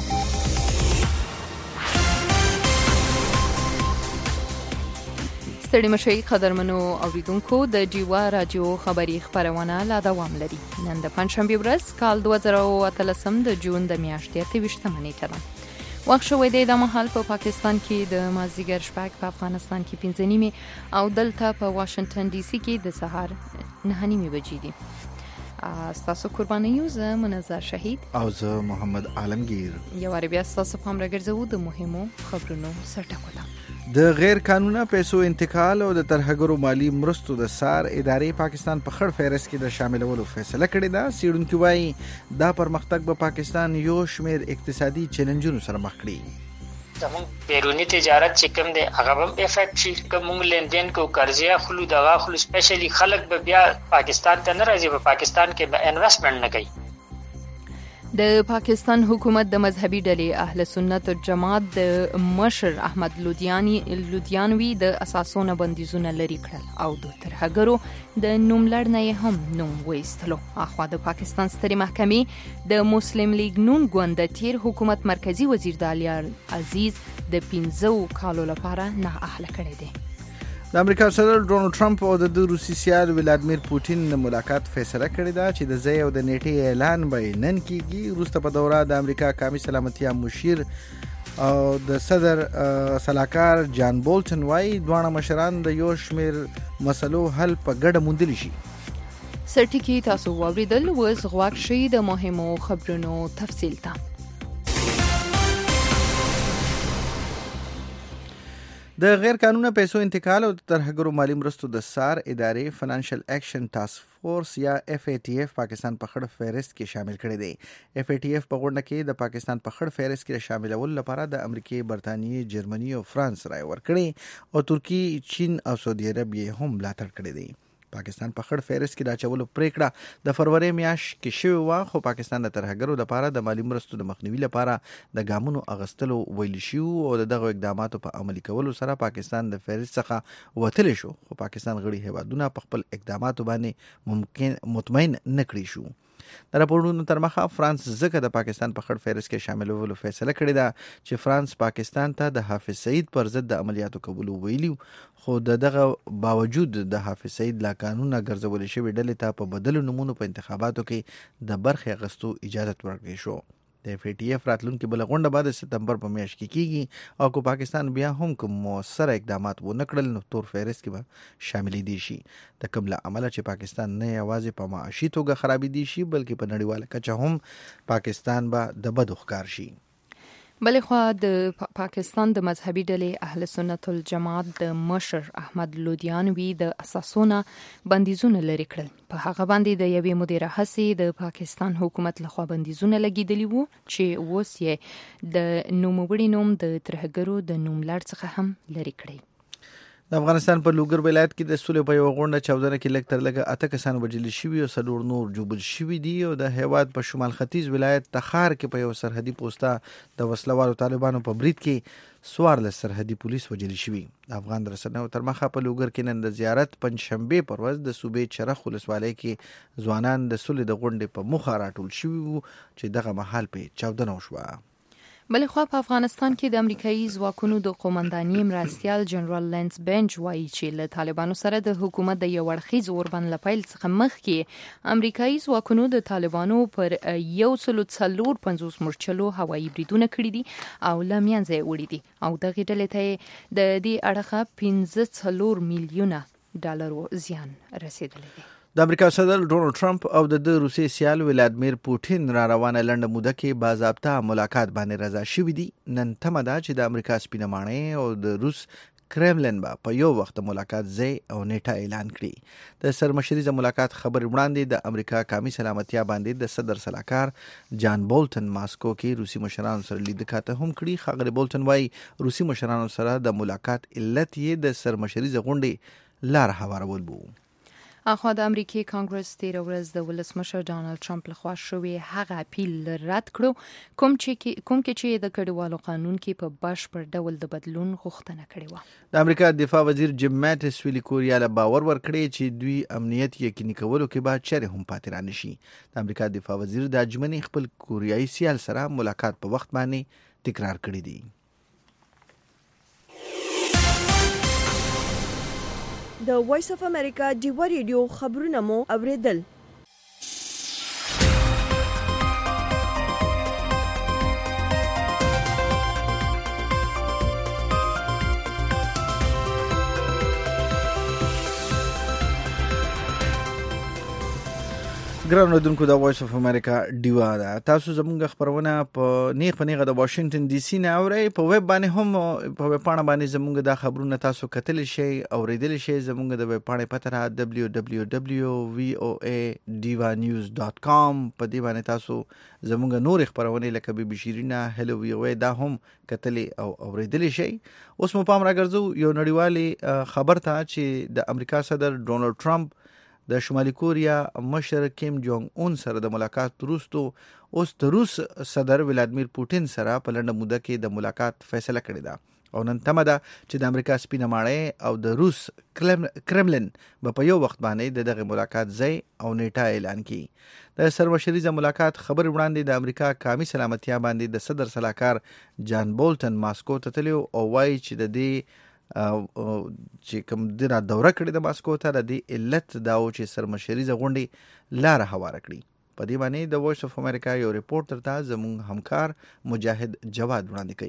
ستړي مشي قدرمنو اوریدونکو د جیوا رادیو خبری خبرونه لا دوام لري. نن د پنځشنبه ورځ کال دوه زره او اتلسم د جون د میاشتې اته ویشتمه نیټه ده. وخت شوی دی د مهال په پاکستان کې د مازیګر شپږ، په افغانستان کې پنځه نیمه او دلته په واشنگټن ډي سي کې د سهار نه نیمه بجې دي. ستاسو قرباني یو زه منظر شهید او زه محمد عالمگیر. یو عربیا ستاسو پام راګرځو د مهمو خبرونو سرټکو ته. د غیر قانوني پیسو انتقال او د ترهګرو مالی مرستو د سار ادارې پاکستان په خړ فهرست کې د شاملولو فیصله کړې ده. سیډونکو وايي دا پرمختګ به پاکستان یو شمېر اقتصادي چیلنجونو سره مخ کړي. زمون بیرونی تجارت چې کوم دی هغه هم افیکټ شي. کوم لیندین کو قرضیا خلو دغه خلو سپیشلی خلک به بیا پاکستان ته نه راځي، په پاکستان کې به انویسټمنټ نه کوي. د پاکستان حکومت د مذهبي ډلې اهل سنت جماعت د مشر احمد لودیانی لودیانوی د اساسونو بندیزونه لري کړل او د ترهګرو د نوملړ هم نوم وېستلو. اخوا د پاکستان ستري محکمې د مسلم لیگ نون ګوند تیر حکومت مرکزی وزیر د علي عزیز د پنځو کالو لپاره نه اهله کړی دی. د امریکا صدر ډونالد ټرمپ او د روسي سیال ولادمیر پوتین د ملاقات فیصله کړې ده چې د ځای او د نیټې اعلان به نن کیږي. وروسته په دوره د امریکا قومي سلامتیا مشیر او د صدر سلاکار جان بولټن وايي دوه مشران د یو شمېر مسلو حل په ګډه موندلی شي. سرټکی تاسو واوریدل وز غواړئ شي د مهمو خبرونو تفصیل ته. د غیر قانوني پیسو انتقال او ترهګرو مالی مرستو د سار ادارې فینانشل ایکشن ټاسک فورس یا اف ای ټی اف پاکستان په خړ فهرست کې شامل کړی دی. اف ای ټی اف په غونډه کې د پاکستان په خړ فهرست کې شاملول لپاره د امریکای، برتانیې، جرمني او فرانس رای ورکړي او ترکی، چین او سعودي عرب یې هم ملاتړ کړی دی. پاکستان په خړ فهرست کې د اچولو پریکړه د فروری میاشت کې شوې وه، خو پاکستان د ترهګرو لپاره د مالی مرستو د مخنیوي لپاره د ګامونو اغستلو ویل شو او دغه اقداماتو په عملي کولو سره پاکستان د فهرست څخه وتلی شو. خو پاکستان غړي هیوادونه په خپل اقداماتو باندې ممکن مطمئن نه کړی شو. د راپورونو تر مخه فرانس ځکه د پاکستان په خړ فهرست کې شاملولو فیصله کړې ده چې فرانس پاکستان ته د حافظ سعید پر ضد د عملیاتو کولو ویلي، خو دغه باوجود د حافظ سعید لا قانونه ګرځولې شوې ډلې ته په بدلو نمونو په انتخاباتو کې د برخې اخیستو اجازه ورکړل شو. د اف ای ټی اف راتلونکي بل غونډه بعد سپتمبر په میاشت کې کیږي او کو پاکستان بیا هم کوم موثر اقدامات و نکړل نو تور فهرست کې به شاملې دي شي. د کوم له عمله چې پاکستان نه یوازې په معاشي توګه خرابې دي شي بلکې په نړیواله کچه هم پاکستان به د بدو ښکار شي. بلې خوا د پاکستان د مذهبي ډلې اهل سنت الجماعت د مشر احمد لودیانوی د اساسونو بندیزونه لري کړل. په هغه باندې د یوې مدیره هڅې د پاکستان حکومت لخوا بندیزونه لګیدلی وو چې اوس یې د نوموړي نوم د ترهګرو د نوملړ څخه هم لري کړی. د افغانستان په لوګر ولایت کې د سولې په یو غونډه چاودنه کې لږ تر لږه اته کسان وژل شوي او څلور نور ژوبل شوي دي او د هیواد په شمال ختیځ ولایت تخار کې په یو سرحدي پوسټه د وسلوالو طالبانو په برید کې څوارلس سرحدي پولیس وژل شوي. د افغان رسنیو تر مخه په لوګر کې نن د زیارت پنځشنبه پر ورځ د صوبې چرخ ولسوالۍ کې ځوانان د سولې د غونډې په موخه راټول شوي وو چې دغه مهال په چاودنه وشوه. بلخوا په افغانستان کې د امریکایي ځواکونو د قومندانۍ مرستیال جنرال لینس بنچ وایي چې له طالبانو سره د حکومت د یو اړخیز اوربند لپیل څخه مخکې امریکایي ځواکونو د طالبانو پر یو سلو څلور پنځوس مورچلو هوایي بریدونه کړي دي او له منځه یې وړي دي او دغې ډلې ته د دې اړخه پنځه څلور میلیونه ډالرو زیان رسیدلی دی. د امریکا صدر ډونالد ټرمپ او د روسي سیال ولادمیر پوتین را روانه لنډه موده کې باضابطه ملاقات باندې رضا شوي دي. نن تمه ده چې د امریکا سپینه ماڼۍ او د روس کرملن به په یو وخت ملاقات ځای او نیټه اعلان کړي. د سرمشریزه ملاقات خبر وړاندې د امریکا قومي سلامتیا باندې د صدر سلاکار جان بولټن ماسکو کې روسي مشرانو سره لیدکاته هم کړي. ښاغلی بولټن وايي روسي مشرانو سره د ملاقات علت یې د سرمشریزه غونډې لار هوارول بو. اخوا د امریکای کانګرس تیر ورځ د ولسمشر ډانلډ ټرمپ لخوا شوی هغه اپیل رد کړو کوم چې کوم کې چې د کډوالو قانون کې په بشپړ ډول د بدلون غوښتنه کړې و. د امریکا دفاع وزیر جیم ماټس ویلي کوریا له باور ورکړي چې دوی امنیت یقیني کولو کې به چیرې هم پاتې رانه شي. د امریکا دفاع وزیر د اجمنې خپل کوریایي سیال سره ملاقات په وخت باندې تکرار کړی دی. د وایس اف امریکا ډیوا ریډیو خبرونه مو اوریدل. ګران اوردونکو د وایس اف امریکا ډیوا ده. تاسو زموږ خبرونه په نیغ په نیغه د واشنگټن ډي سي نه اورئ. په ویب باندې هم په ویب پاڼه باندې زموږ د خبرونه تاسو کتلی شئ اوریدلی شئ. زموږ د ویب پاڼې پته را دبلیو دبلیو دبلیو وی او ای ډیوا نیوز ډاټ کام. په دې باندې تاسو زموږ نور خبرونه لکه بي بي شیرینا هلو وی او ای دا هم کتلی او اوریدلی شئ. اوس مو پام راګرځو یو نړیوالي خبر ته چې د امریکا صدر ډونلډ ټرمپ د شمالي کوریا مشر کیم جونګ اون سره د ملاقات وروسته اوس د روس صدر ولادمیر پوتین سره په لنډه موده کې د ملاقات فیصله کړې ده او نن تمه ده چې د امریکا سپینه ماڼۍ او د روس کرملن به په یو وخت باندې دغه ملاقات ځای او نیټه اعلان کړي. د سرمشریزه ملاقات خبر وړاندې د امریکا قومي سلامتیا باندې د صدر سلاکار جان بولټن ماسکو ته تللی او وایي چې د دې او چې کوم د دوره کړې د ماسکو ته د دې علت دا او چې سرمشریزه غونډې لار هواره کړي. په دې باندې د وایس اف امریکا یو ریپورټ ترته زموږ همکار مجاهد جواد وړاندې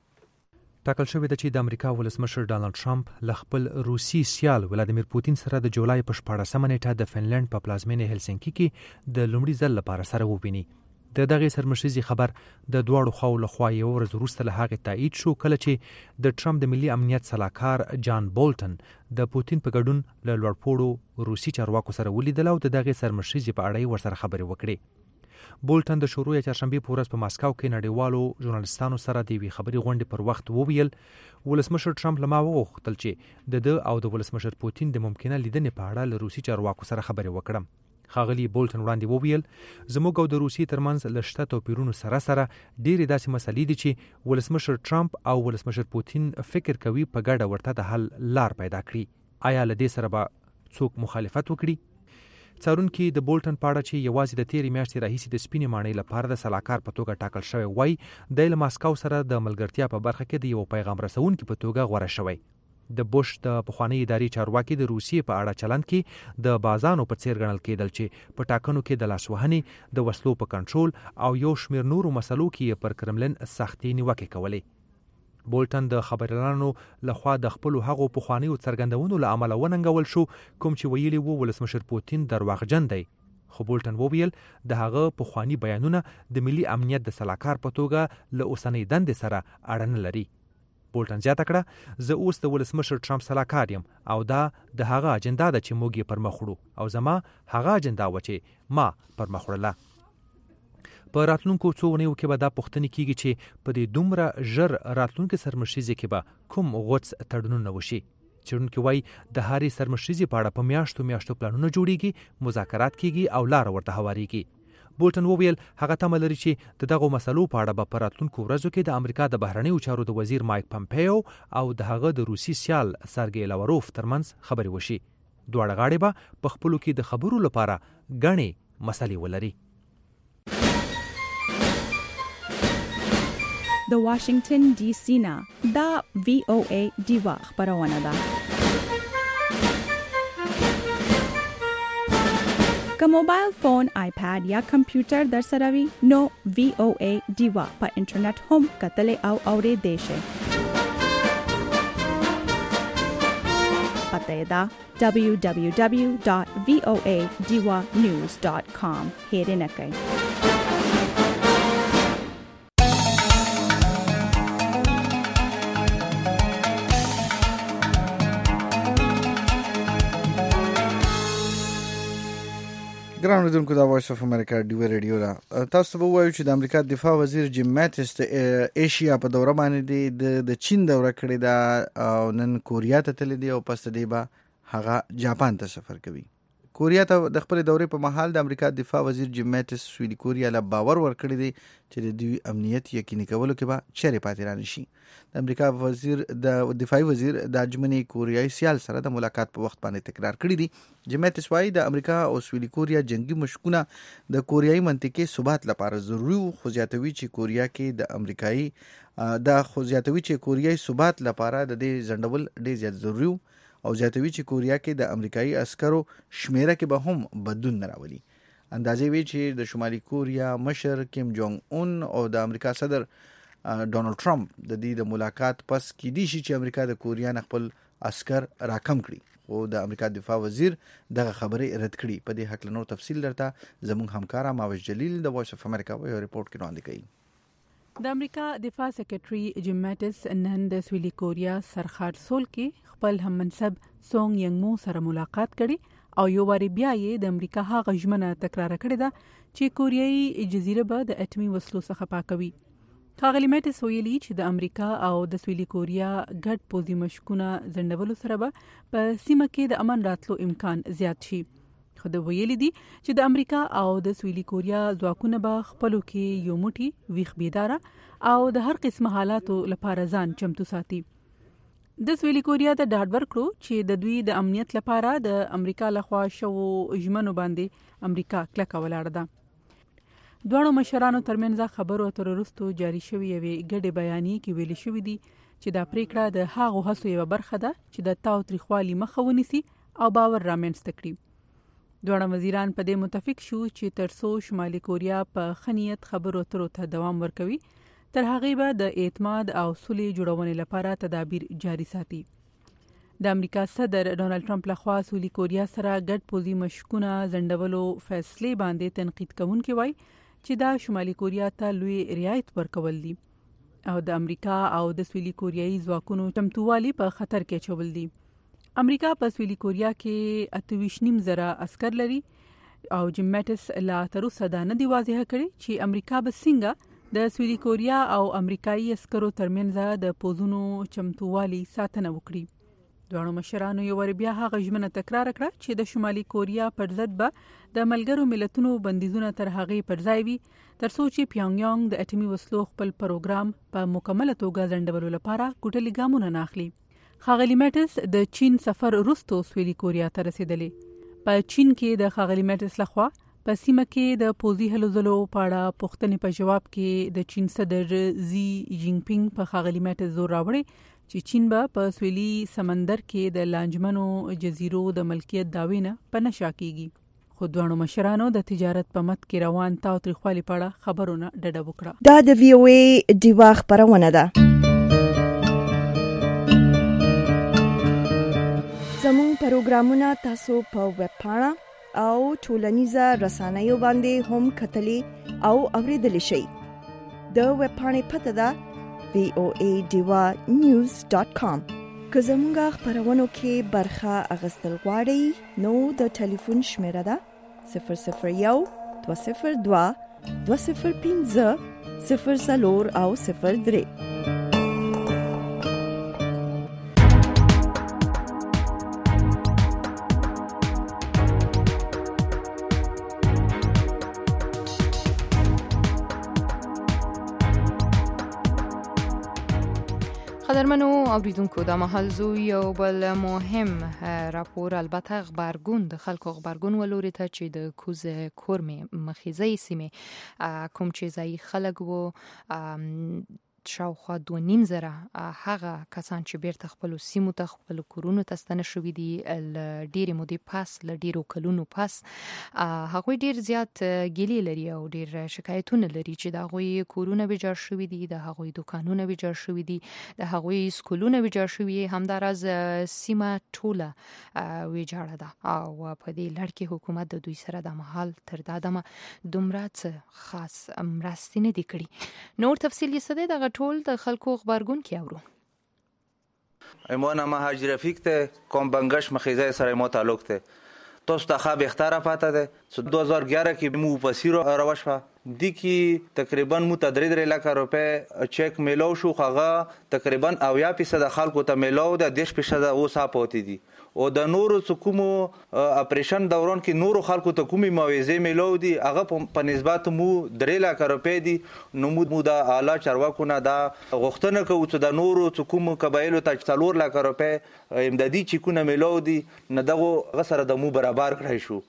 کوي. ټاکل شوې ده چې د امریکا ولسمشر ډانلډ ټرمپ له خپل روسي سیال ولادمیر پوتین سره د جولای په شپاړسمه نیټه د فنلند په پلازمینه هلسنکي کې د لومړي ځل لپاره سره وویني. د دغه سرمشریزي خبر د دواړو خواو لخوا یو ورځ وروسته له هغې تایید شو کله چې د ټرمپ د ملي امنیت سلاکار جان بولټن د پوتین په ګډون له لوړپوړو روسي چارواکو سره ولیدل او د دغه سرمشریزي په اړه ورسره خبرې وکړې. بولټن د شروع چهارشنبه په ورځ په ماسکو کې نړیوالو ژورنالستانو سره د یوې خبري غونډې پر وخت وویل ولسمشر ټرمپ له ما وغوښتل چې د ده او د ولسمشر پوتین د ممکنه لیدنې په اړه له روسي چارواکو سره خبرې وکړم. ښاغلي بولټن وړاندې وویل زموږ او د روسي ترمنځ له شته توپیرونو سره سره ډېرې داسې مسلې دي چې ولسمشر ټرمپ او ولسمشر پوتین فکر کوي په ګډه ورته د حل لار پیدا کړي. آیا له دې سره به څوک مخالفت وکړي؟ څارونکي د بولټن په اړه چې یوازې د تیرې میاشتې راهیسې د سپینې ماڼۍ لپاره د سلاکار په توګه ټاکل شوی وای د له ماسکو سره د ملګرتیا په برخه کې د یو پیغام رسونکي په توګه غوره شوی. د بوش د پخوانی اداري چارواکي د روسیې په اړه چلند کې د بازانو په څیر ګڼل کېدل چې په ټاکنو کې د لاسوهنې د وسلو په کنټرول او یو شمېر نورو مسلو کې پر کرملن سختې نیوکې کولې. بولټن د خبريالانو لخوا د خپل هغو پخوانیو څرګندونو له امله وننګول شو کوم چې ویلي وو ولسمشر پوتین درواغجن دی. خو بولټن وویل د هغه پخوانی بیانونه د ملي امنیت د سلاکار په توګه له اوسنۍ دندې سره اړه لري. بولټن زیاته کړه زه اوس د ولسمشر ټرمپ سلاکار یم او دا د هغه اجنډا ده چې موږ یې پر مخ وړو او زما هغه اجنډا و چې ما پر مخ وړله. په راتلونکو څو اونیو کې به دا پوښتنې کیږي چې په دې دومره ژر راتلونکي سرمشریزې کې به کوم غوڅ تړونونه وشي. چېرونکي وایي د هرې سرمشریزې په اړه په میاشتو میاشتو پلانونه جوړیږي، مذاکرات کیږي او لار ورته هواریږي. بولټن وویل هغه تمه لري چې د دغو مسلو په اړه به په راتلونکو ورځو کې د امریکا د بهرنیو چارو د وزیر مایک پمپیو او د هغه د روسي سیال سرګی لاوروف ترمنځ خبرې وشي. دواړه غاړې به په خپلو کې د خبرو لپاره ګڼې مسلې ولري. د واشنگټن ډي سي نه دا وی او ای ډیوا خبرونه ده. که موبایل فون، آیپاد یا کمپیوټر در سره وي نو وی او ای ډیوا په انټرنیټ هم کتلی او اوریدلی شئ. پته یې ده دبلیو دبلیو دبلیو ډاټ وی او ای ډیوا نیوز ډاټ کام. هیرې نه کوئ. ګران اوریدونکو د وایس اف امریکا ډیوا ریډیو را تاسو به وایو چې د امریکا دفاع وزیر جیم ماټس د ایشیا په دوره باندې د د چین دوره کړې ده او نن کوریا ته تللی دی او پس د دې به هغه جاپان ته سفر کوي. کوریا ته د خپل دورې په مهال د امریکا دفاع وزیر جیم میټس سویلي کوریا له باور ورکړی دی چې د دوی امنیت یقیني کولو کې به چیرې پاتې رانه شي. د امریکا وزیر د دفاعي وزیر د اجمنی کوریایي سیال سره د ملاقات په وخت باندې تکرار کړی دی. جیم میټس وايي د امریکا او سویلي کوریا جنگي مشکونه د کوریایي منطقې ثبات لپاره ضروري وو، خو زیاتوي چې کوریا کې د امریکایي د خو زیاتوي چې کوریایي ثبات لپاره د دې ځنډول ډېر زیات ضروري وو او زیاتوي چې کوریا کې د امریکایي عسکرو شمیره کې به هم بدلون نه راولي. اندازې وی چې د شمالي کوریا مشر کیم جونګ اون او د امریکا صدر ډونالد ټرمپ د دې د ملاقات پس کې دي چې امریکا د کوریا نه خپل عسكر راکم کړي او د امریکا دفاع وزیر دغه خبرې رد کړي. په دې حق له نور تفصیل درته زموږ همکار ماوش جلیل د وایس اف امریکا یو ریپورت کې وړاندې کوي. د امریکا دفاع سیکریټري جیم میټس نن د سویلي کوریا سرخار سول کې خپل هم منصب سونګ ینګ مو سره ملاقات کړي او یو واری بیا یې د امریکا هغه ژمنه تکرار کړې ده چې کوریایي جزیره به د اټومي وسلو څخه پاکوي. ښاغلي میټس ویلي چې د امریکا او د سویلي کوریا ګډ پوځي مشکونه ځنډولو سره به په سیمه کې د امن راتلو امکان زیات شي. خو د ویلي دي چې د امریکا او د سویلي کوریا ځواکونه به خپلو کې یو موټی ویښ بیداره او د هر قسم حالاتو لپاره ځان چمتو ساتي. د سویلي کوریا ته ډاډ ورکړو چې د دوی د امنیت لپاره د امریکا لخوا شوو ژمنو باندې امریکا کلکه ولاړه ده. دواړو مشرانو ترمنځ خبرو اترو وروسته جاري شوې یوې ګډې بیانیې کې ویلي شوي دي چې دا پریکړه د هغو هڅو یوه برخه ده چې د تاوتریخوالي مخه ونیسي او باور رامنځته کړي. دواړه وزیران په دې متفق شو چې ترڅو شمالي کوریا په ښه نیت خبرو اترو ته دوام ورکوي، تر هغې به د اعتماد او سولې جوړونې لپاره تدابیر جاري ساتي. د امریکا صدر ډونالد ټرمپ لخوا سویلي کوریا سره ګډ پوځي مشکونه ځنډولو فیصلې باندې تنقید کوونکي وایي چې دا شمالي کوریا ته لوی رعایت ورکول دي او د امریکا او د سویلي کوریایي ځواکونو چمتووالي په خطر کې اچول دي. امریکا په سویلي کوریا کې اته ویشت نیم زره عسکر لري او جیم میټس لا تر اوسه دا نه دی واضح کړی چې امریکا به څنګه د سویلي کوریا او امریکایي عسکرو ترمنځ د پوځونو چمتووالي ساتنه وکړي. دواړو مشرانو یو ور بیا هغه ژمنه تکرار کړه چې د شمالي کوریا پر ضد به د ملګرو ملتونو بندیزونه تر هغې پر ځای وي ترڅو چې پیونګ یانګ د اټومي وسلو خپل پروګرام په مکمله توګه ځنډولو لپاره کوټلي ګامونه نه اخلي. ښاغلي میټس د چین سفر وروسته سویلي کوریا ته رسیدلې. په چین کې د ښاغلي میټس لخوا په سیمه کې د پوځي هلو ځلو په اړه پوښتنې په جواب کې د چین صدر زی جینګ پینګ په ښاغلي میټس زور راوړی چې چین به په سویلي سمندر کې د لانجمنو جزیرو د ملکیت دعوې نه په نشا کیږي. خو دواړو مشرانو د تجارت په مت کې روان تاوتریخوالي په اړه خبرونه ډډه وکړه. دا د وی او ای ډیوا خبرونه ده. زموږ پروګرامونه تاسو په ویب پاڼه او ټولنیزه رسنیو باندې هم کتلی او اوریدلی شئ. د ویب پاڼې پته ده وی او ای ډیوا نیوز ډاٹ کام. که زموږ خبرونو کې برخه اخیستل غواړئ نو د ټلیفون شمیره ده صفر صفر یو دوه صفر دوه دوه صفر پنځه صفر څلور او صفر درې. قدرمنو اوریدونکو دا مهال زو یو بل مهم راپور البته خبرګون د خلکو خبرګون ولوري ته چې د کوز کورمې مخیزي سیمه کوم چې ځای خلک وو شاوخوا دو نیم زره هغه کسان چې بیرته خپل سیمو ته خپل کورونو ته ستنه شوي دي ل ډېرې مودې پس ل ډېرو کلونو پس هغوی ډېر زیات ګیلې لري او ډېر شکایتونه لري چې د هغوی کورونه ویجاړ شوي دي، د هغوی دکانونه ویجاړ شوي دي، د هغوی سکولونه ویجاړ شوي، همداراز سیمه ټوله ویجاړه ده او په دې لړ کې حکومت د دوی سره د مهال تر دا دمه دومره څه خاص مرستې نه دي کړي. نور تفصیل یې څه دی دغه ټول د خلکو خبرګون کې اورو. ایمو نامه حاج رفیق ته کوم بنگش مخیزه سره مو تعلق ته تاسو ته خاب اختیار پاته ده دو هزار گیارह کې مو پسیرو روش وا دی کې تقریبا مو تدرید لکه روپے چیک میلو شو خغه تقریبا اویا فیصد خلکو ته میلو د دیش فیصد او صاحب ہوتی دي او د نورو کومو اپریشن دوران کې نورو خلکو ته کومي معاوضې میلو دي هغه په نسبت مو درې لک روپۍ دي نو مو د اعلی چارواکو نه دا غوښتنه کوو چې د نورو کومو قبایلو ته څلور لک روپۍ امدادي چیکونه میلو دي نه دغه سره د مو برابر کړی شو.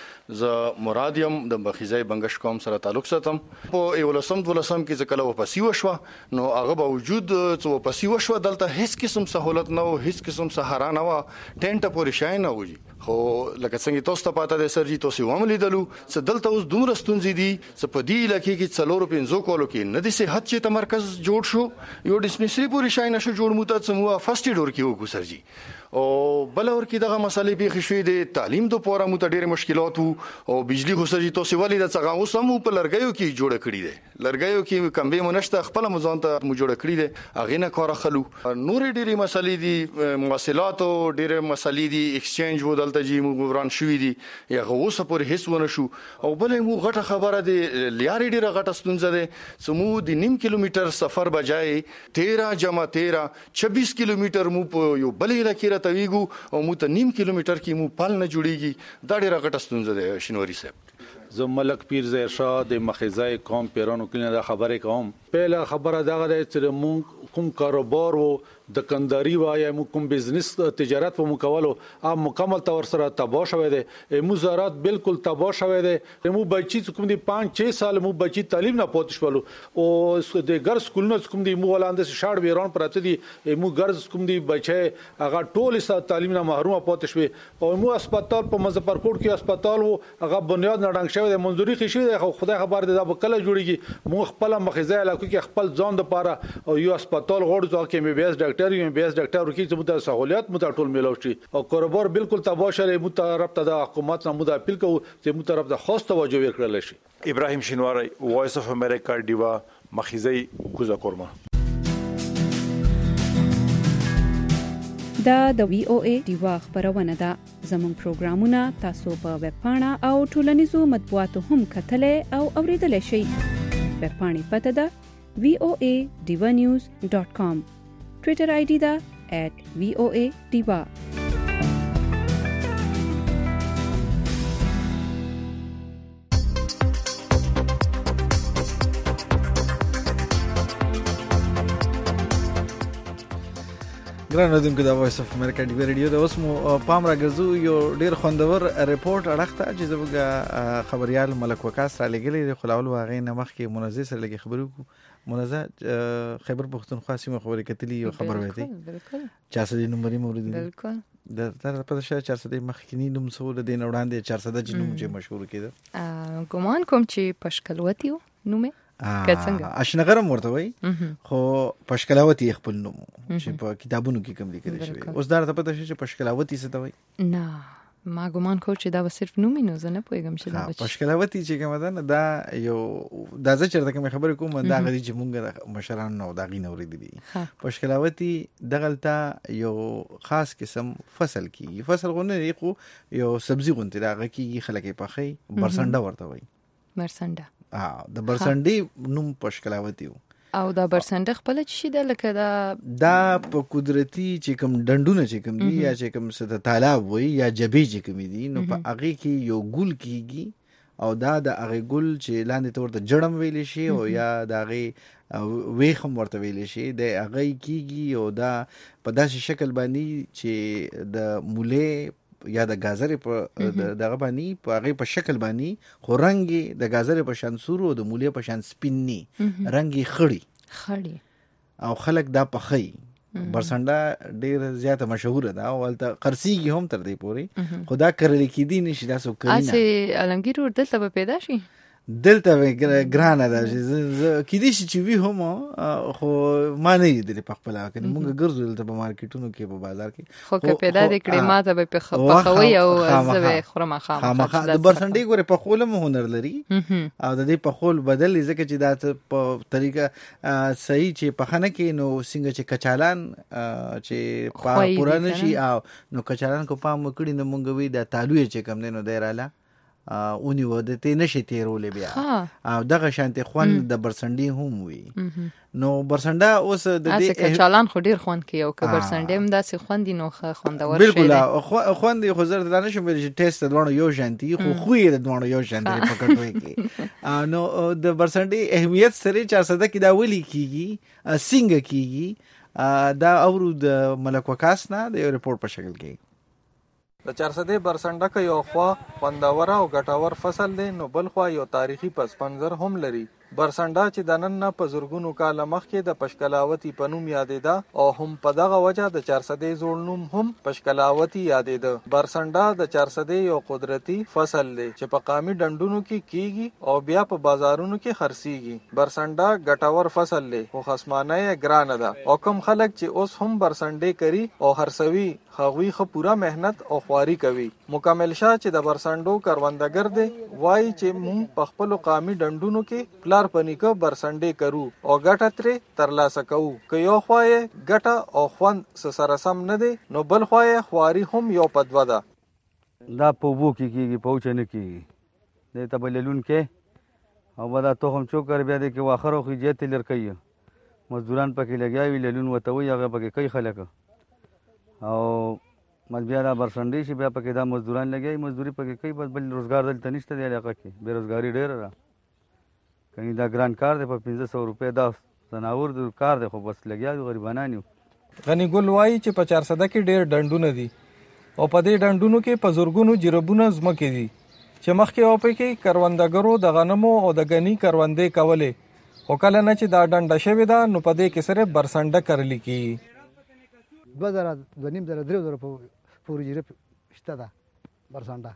زه مراد یم د مخیزای بنگش قوم سره تعلق ساتم. په یولسم دولسم کې ځکه وپسی وشوه نو هغه باوجود چې وپسی وشوه دلته هیڅ قسم سہولت نه و، هیڅ قسم سهارا نه و، ټینټ پورې شای نه وږي. خو لکه څنګه تاسو ته پاته د سرجی تاسو وملي دلو چې دلته اوس دومره ستونزې دي چې په دې علاقې کې څلور پنځو کولو کې نه د صحت چې تمرکز جوړ شو، یو ډیسپنسری پورې شای نشو جوړ مو ته سمو فرست ایډ ورکی وکړو سرجی او بل ورکی دغه مسالې به خښوي د تعلیم د پوره مو ته ډېر مشکلات او بجلی خو سرجی تاسو ولې د څنګه اوس هم په لرګیو کې جوړ کړی دي، لرګیو کې کمبه مونږ خپل مزون ته مو جوړ کړی دي اغه نه کار خلو. نور ډېری مسالې دي مواصلات او ډېر مسالې دي ایکسچینج وو دلته جی مو وران شوې دي یا غوسه پر هیڅ ونه شو. او بل مو غټه خبره دي لیارې ډېر غټه ستونزه ده سمو د نیم کیلومتر سفر بجای تیرہ جمع تیرہ چھبیس کیلومتر مو په یو بل علاقې تویګو او مو ته نیم کیلومتر کې مو پال نه جوړیږي. دا ډیره غټه ستونزه ده شنوري صاحب. زه ملک پیر زیر شاه د مخیزای قوم پیرانو کې دا خبره کوم. پهله خبره دا غره چې مونږ کوم کاروبار وو د کنداري و یا کوم بزنس تجارت په مکولو ام مکمل تور سره تباہ شوه دي، مو زراعت بالکل تباہ شوه دي. مو بچی کوم دي پانچ چھ سال مو بچی تعلیم نه پوت شولو او د ګر سکولونو کوم دي مو ولاند شاړ ویران پراته دي، مو ګرز کوم دي بچي هغه ټول سره تعلیم نه محروم پوت شوي او مو هسپتال په مظفرکوټ کې هسپتال وو هغه بنیاد نه ډنګ شوی د منځوري خشي د خدای خبر دي دا بکله جوړیږي. مو خپل مخزه علاقه کې خپل ځان د پاره او یو هسپتال غوړ ځکه کې مې بیس ډاکټر یم بیس ډاکټر ورکی چې مو سہولیات مو ټول میلو شي او کاروبار بالکل تباہ شری مو طرف ته د حکومت نه مو اپیل کوو چې مو طرف ته خاص توجه ورکړل شي. ابراهیم شینواری، وایس اف امریکا، دیوا مخیزی کوزا کورما. دا د وی او ای دیوا خبرونه ده. زموږ پروګرامونه تاسو په ویب پاڼه او ټولنیزو مطبوعاتو هم کتلې او اوریدلای شئ. ویب پاڼې پته ده وی او ای دیوا نیوز ډاٹ کام. ټویټر آی ډی ده ایٹ وی او ای دیوا. ګران اوریدونکو د وایس اف امریکا دی ریډیو د اوس مو پام راګرځو یو ډیر خوندور ریپورت اړخته چې زموږ خبريال ملک وکاس را لګلې خلاول واغې نمخ کې منزه سره لګي خبرو منزه خیبر پختونخوا سیمه خبرې کتلی یو خبر وایي بالکل چار سو نمبر موجود دي بالکل د تر په شای چار سو مخکینی نوم سو د دین وړاندې چار سو د جنوم چې مشهور کېده ګومان کوم چې پشکلوتی نومه کڅنګ اشنغرم ورته وای خو پشکلاوتی خپل نوم چې په کتابونو کې کوم لیکل شوی اوس دا ته پته شي چې پشکلاوتی څه ته وای نه ما ګومان کو چې دا صرف نوم نه زنه پوهیږم چې دا بچ پشکلاوتی چې کوم ده دا یو دا ځکه کوم خبره کوم دا غوړي چې مونږ مشران نو دا غي نورې دي. پشکلاوتی دغلته یو خاص قسم فصل کی فصل غونه یو یو سبزی غونته دا غي خلک په خي برسنده ورته وای برسنده اه د برسنډي نوم پشکلاوتی او دا برسنډه خپل شي د لکه دا دا په قدرتي چې کوم ډندونه چې کوم دي یا چې کوم ست تالاب وي یا جبي چې کوم دي نو په هغه کې یو ګل کیږي او دا د هغه ګل چې لاندې تور ته جړم ویل شي او یا د هغه ویخم ورته ویل شي د هغه کیږي او دا په داسې شکل باندې چې د موله یا د گازر په دغه باندې په هغه په شکل باندې خو رنګي د گازر په شان سور او د مولیه په شان سپیننی رنګي خړی خړی او خلک دا پخی برسنده ډیر زیاته مشهور ده او ولته قرسیږي هم تر دې پوري خدا کرل کې دي نشي تاسو کوي نه اسی علمگیر ورته به پیدا شي دلته ګرانه ده چې کې دي چې وی هم خو ما نه دي په خپل کې مونږ ګرځو دلته په مارکیټونو کې په بازار کې خو کې پیدا د کړي ماته به په خوي او زوی خرمه خامخا د برسنډي ګوره په خول مو هنر لري او د دې په خول بدل ځکه چې دا په طریقه صحیح چې په خانه کې نو څنګه چې کچالان چې پورانه شي او نو کچالان کو پام کړي نو مونږ وی د تالوې چې کم نه نو دیراله اونی و د تی نشي تیرولې بیا او دغه شانتي خوند د برسنډي هم وي. نو برسنډا اوس د دې اسه چالان خو ډیر خوند کوي او که برسنډي هم داسې خوند نو خوندور شي. بالکل خوند خو زر د نشم چې ټیسټ د دوه یو شانتي خو خو یې د دوه یو شانتي په کټوي کې. نو د برسنډي اهمیت سره چا صدا کې دا ولي کیږي څنګه کیږي دا اورو د ملک وکاس نه د ریپورت په شکل کې. د چارسدې برسنډه کې یو خوا خوندور او ګټور فصل دی نو بل خوا یو تاریخي پس منظر هم لري. برسنډا چې د نن نه په زورګونو کال مخکې د پشکلاوتی په نوم یادېده او هم په دغه وجه د چارسدې زوړ نوم هم پشکلاوتی یادېده. برسنډا د چارسدې یو قدرتي فصل دی چې په قامي ډنډونو کې کیږي او بیا په بازارونو کې خرڅيږي. برسنډا ګټور فصل دی خو خصمانه یې ګرانه ده او کم خلک چې اوس هم برسنډې کوي او هرڅوي هغوی خو پورا مهنت او خواري کوي. مکمل شاه چې د برسنډو کروندګر دی وایي چې مونږ په خپل قامي ډنډونو کې پلار پنیکو برسنډې کرو او ګټه ترې ترلاسه کوو. که یو خوای ګټه او خوند سره سم نه دی نو بل خوای خواري هم یو پدوه ده. دا په وو کې کیږي په اوچ نه کیږي د تبللون کې او بدا ته هم چوکر بیا د کې واخره خو جې تلر کوي مزدوران پکې لګیاوي للون وته وي هغه پکې کوي خلک او مزبیا دا برسنډي شي بیا پکې دا مزدوران لګي مزدوري پکې کوي بس بل روزګار دلته نشته دی علاقه کې بیروزګاری ډیره ده. کني دا ګران کار دی په پنځه سوه روپۍ دا زناور د کار دی خو بس لګیا دي غریبانان یو. غنی ګل وایي چې په چارسده کې ډېر ډنډونه دي او په دې ډنډونو کې په زورګونو جربونه ځمکې دي چې مخکې او پکې کروندګرو د غنمو او د غني کروندې کولې خو کله نه چې دا ډنډه شوې ده نو په دې کې صرف برسنډه کرلی کېږي. دوه زره دوه نیم زره درې زره پورې جرب شته ده برسنډه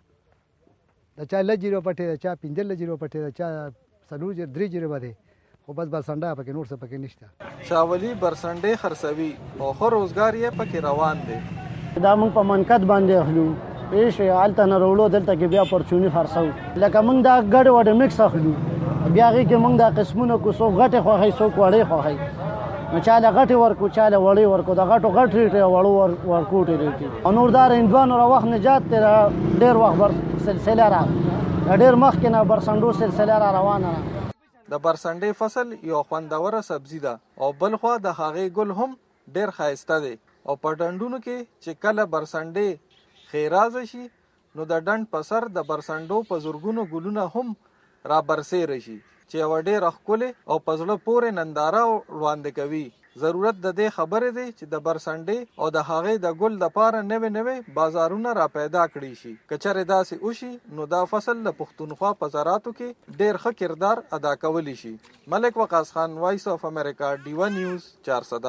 د چا لږ جرب پټې ده چا پنځه لږ جرب پټې ده چا څلور جرب درې جرب ده خو بس برسنډه پکې نور څه پکې نشته. شاولي برسنډې خرڅوي او خو روزګار یې پکې روان دی. دا موږ په منکت باندې اخلو پېښ حالت نه وروړو دلته کې بیا پرچونی خرڅو لکه موږ دا ګډ وډ میکس اخلو بیا هغې کې موږ دا قسمونه کو څوک غټې خوښوي څوک وړې خوښوي نو چاله غټې ورکو چاله وړې ورکو د غټو غټ ریټ یې وړو ورکو ریټ او نور دا هندوانو را وخت نجات دی ډېر وخت بر سلسله را ډېر مخکې نه برسنډو سلسله را روانه ده. د برسنډې فصل یو خوندوره سبزي ده او بل خوا د هغې ګل هم ډېر ښایسته دی او په ډنډونو کې چې کله برسنډې خیرازه شي نو د ډنډ په سر د برسنډو په زورګونو ګلونه هم را برسېره شي چې یوه ډېره ښکلې او په زړه پورې ننداره وړاندې کوي. ضرورت د دې خبرې دی چې د برسنډې او د هغې د ګل دپاره نوې نوې بازارونه را پیدا کړي شي. که چېرې داسې وشي نو دا فصل د پښتونخوا په زراعتو کې ډېر ښه کردار ادا کولی شي. ملک وقاص خان، وایس اف امریکا، ډیوه نیوز، چارسده.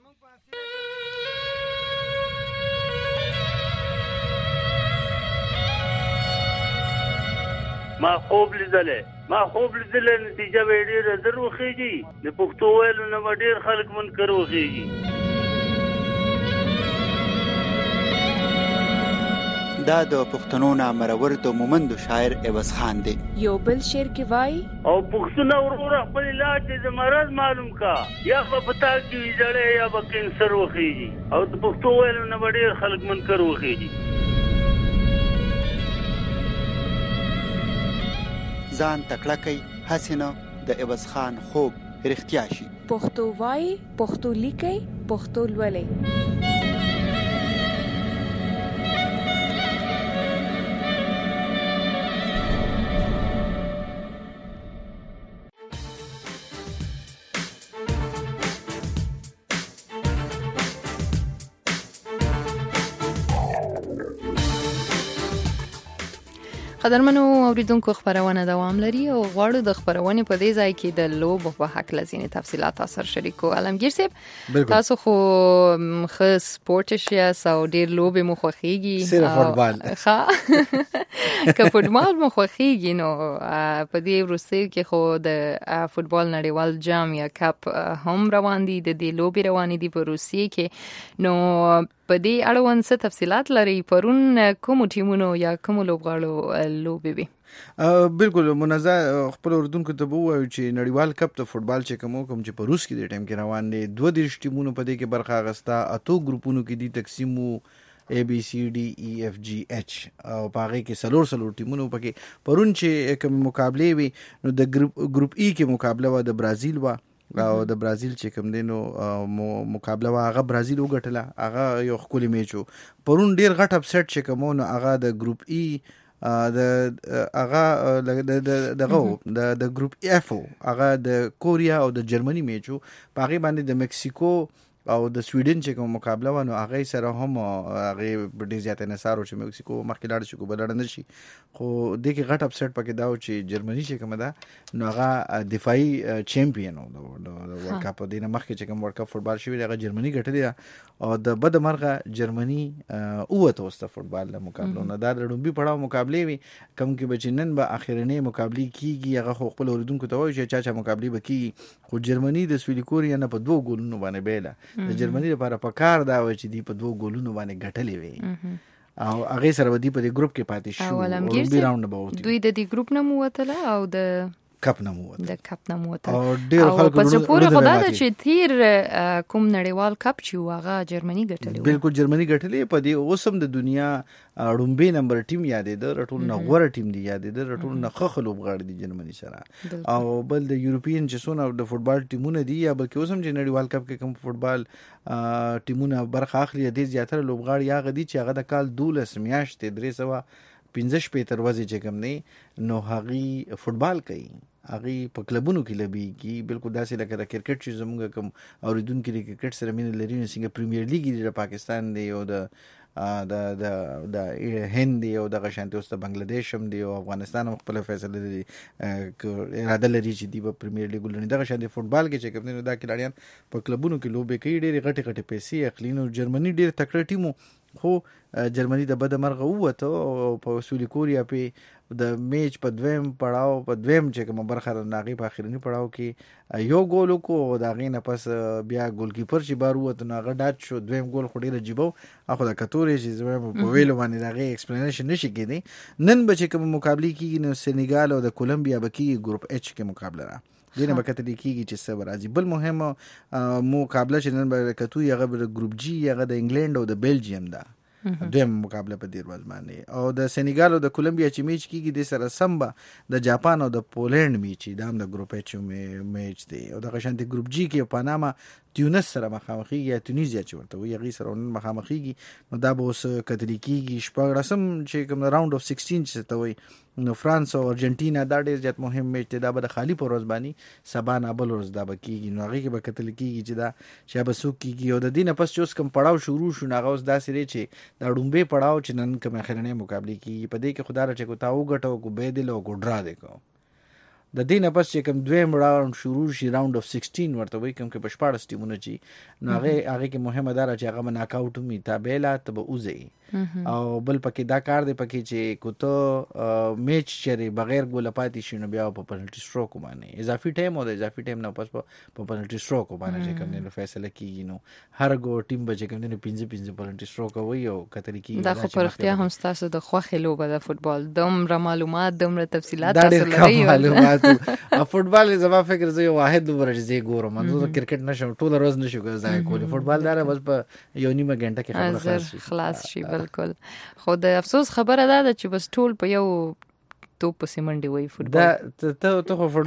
ما خوب لیدلې ما خوب لیدلې نتیجه به ډېره زر وخېږي د پښتو ویلو نه به ډېر خلک منکر وخېږي. دا د پښتنو نامرور د مومندو شاعر عوض خان دی. یو بل شعر کې وایي او پښتون ورور خپل علاج د مرض معلوم کا یا خو پتا کې ویځړې یا به کینسر وخېږي او د پښتو ویلو نه به ډېر خلک منکر وخېږي. ځان تکړه کوي هسې نه د عوض خان خوب رښتیا شي. پښتو وایي پښتو لیکي پښتو لولئ. قدرمنو اوریدونکو خبرونه دوام لري او غواړو د خبرونه په دې ځای کې د لوب په حق لزینې تفصيلات سره شریکو. علمگیر صاحب تاسو خو خ سپورت شیا سو ډیر لوب مو خوخيږي صرف فوتبال ښه که فوتبال مو خوخيږي نو په دې ورسته کې خو د فوتبال نړیوال جام یا کپ هم روان دي د دې لوب روان دي په روسیې کې نو په دې اړوند څه تفصيلات لري پرون کوم ټیمونو یا کوم لوبغاړو لوبي وي؟ بالکل منظم خپل اردوونکو ته ووایو چې نړیوال کپ د فوتبال چې کوم کوم چې په روس کې د ټیم کې روان دي دوه دیرش ټیمونو په دې کې برخه اخیسته اته ګروپونو کې دي تقسیم A B C D E F G H او پاغه کې سلور سلور ټیمونو پکې پرون چې کوم مقابله وي نو د ګروپ ګروپ ای کې مقابله و د برازیل و او د برازیل چې کوم دینو مقابله و هغه برازیل وګټله هغه یو خولي میچو پرون ډیر غټ اپسټ چې کوم نو هغه د ګروپ ای د هغه دغه د د ګروپ اف هغه د کوریا او د جرمني میچو پاغه باندې د مکسیکو او د سویډن چې کوم مقابله ونه هغه سره هم هغه ډیر زیات انحصار او چې مکسیکو مخکې لاړ شي کو بلړ نه شي خو د کې غټ اپسټ پکې دا چې جرمني چې کوم ده نو هغه دفاعي چمپیون او د ورلد کپ د مخکې چې کوم ورلد کپ فوتبال شوی هغه جرمني ګټلی او د بد مرغه جرمني اوته واست فوتبال له مقابله نه دا د ډومبي پړاو مقابله وي کوم کې بچنن به اخرنی مقابله کیږي هغه خپل اوریدونکو ته وایي چې چا چا مقابله وکي خو جرمني د سویل کوریا نه په دوه ګولونو باندې بیله د جرمني لپاره په کار دا و چې دی په دوه ګولونو باندې ګټلې وي او هغه سره ودی په ګروپ کې پاتې شو او بي راوند به وتی دوی د دې ګروپ نه موتله او د کپ نه موته د کپ نه موته او ډیر خلکو په پوره خدای د چې تیر کوم نړیوال کپ چې هغه جرمني ګټلی بالکل جرمني ګټلی په دې اوسم د دنیا اړومبه نمبر ټیم یادې ده رټول نه غوړه ټیم دی یادې ده رټول نه خخلو بغړ دی جرمني سره او بل د یورپین چې سونه د فوتبال ټیمونه دي یا بلکې اوسم چې نړیوال کپ کې کوم فوتبال ټیمونه برخه اخلي د زیاتره لوبغاړي هغه دي چې هغه د کال دولس میاشتې درې سوه پنځه شپې تر ورځې چې کوم نه نو هغه فوتبال کوي هغه په کلبونو کې لبيږي بالکل داسې لکه د کرکټ چې زموږ کوم اوریدونکو کې کرکټ سره مين لري نو څنګه پریمیر لیګ د پاکستان دی او د د د د هند دی او د غشانتي اوس د بنگلاديش هم دی او افغانستان هم خپل فیصله لري اراده لري چې دی په پریمیر لیګ ولري د غشانتي فوتبال کې چې کوم نه دا کلاړیان په کلبونو کې لوبې کوي ډېر غټي غټي پیسې اخلي نو جرمني ډېر تکړه ټیمو خو جرمني د بد مرغه وته او په سویل کوریا په د میچ په دویم پړاو په دویم چې کوم برخه راغی په اخرنی پړاو کې یو ګول کو دا غینه پس بیا ګول کیپر چې بار وته نو هغه ډاټ شو دویم ګول خو ډیره جيبو اخو د کتوري چې زما په ویلو باندې دا غي ایکسپلینیشن نشي کېدی نن به چې کوم مقابله کیږي نو سنیګال او د کولمبیا به کیږي ګروپ ایچ کې مقابله را دینه به کتل کیږي چې صبر راځي بل مهمه مقابله چې نن به کتو یغه ګروپ جی یغه د انګلند او د بیلجیم دا دویم مقابله په دیر ورځ باندې او د سنیګال او د کولمبیا چې میچ کیږي د سره سمبا د جاپان او د پولند میچ دا هم د ګروپ ایچ میچ دی او د غشانتي ګروپ جی کې پاناما تیونس سره مخامخي یا تونیزیا چې ورته وي غي سره مخامخيږي نو دا به اوس کتل کیږي شپږ رسم چې کوم راوند اف سیکسټین چې ته وي نو فرانس او ارجنټینا دا ډېر زیات مهم میچ دی دا به د خالی پر ورځ باندې سبا نه بل ورځ دا به کیږي نو هغه کې به کتل کیږي چې دا چې به سو کیږي او د دینه پس چې اوس کوم پړاو شروع شو نه اوس دا سری چې دا ډومبه پړاو چې نن کوم خلنه مقابله کیږي په دې کې خدای را چې کو تاو غټو کو به دل او کو ډرا دی کو د دینه پس چې کوم دویم راوند شروع شي راوند اف سیکسټین ورته وي کوم کې پښپاړس ټیمونه چې نو هغه هغه کې مهمه ده چې هغه ناک اوټ می تابعلا ته اوزي او بل پکې دا کار دی پکې چې کوته میچ چره بغیر ګول پاتې شي نو بیا په پنالټي سټروک باندې اضافي ټایم او د اضافي ټایم نه پس په پنالټي سټروک باندې چې کوم نه فیصله کیږي نو هر ګو ټیم به چې کوم نه پنځه پنځه پنالټي سټروک وي او کتل کیږي دا خو پر اختیار هم تاسو د خوخه لوبه د فوتبال دومره معلومات دومره تفصيلات تاسو لري معلومات فوتبال زما فکر زه واحد ورځ زه ګورم زه کرکټ نشم ټول ورځ نشم ځای کولی فوتبال دار بس په یو نیمه غنټه کې خبره خلاص شي بالکل خو د افسوس خبره ده چې بس ټول په یو توپ په سیمنډي وای فوتبال دا ته ته خو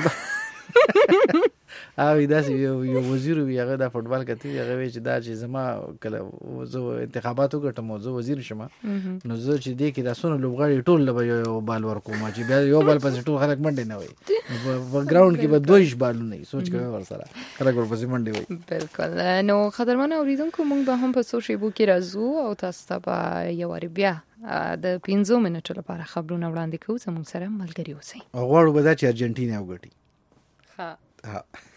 فوتبال او دا یو یو وزیر وی هغه د فوتبال کتی هغه وی چې دا چې زما کله زه انتخاباتو ګټم زه وزیر شم نو زه چې دې کې دا سونه لوبغاړي ټول له یو بال ورکوم چې بیا یو بال پس ټول خلک منډه نه وي په ګراوند کې به دویش بالو نه سوچ کوي ور سره خلک ور پسې منډه وي بالکل نو قدرمن اوریدونکو موږ به هم په سوشل بو کې راځو او تاسو ته یو ور بیا د پنځو منټو لپاره خبرونه وړاندې کوو زموږ سره ملګری اوسئ غواړو به دا چې ارجنټینا وګټي ها ها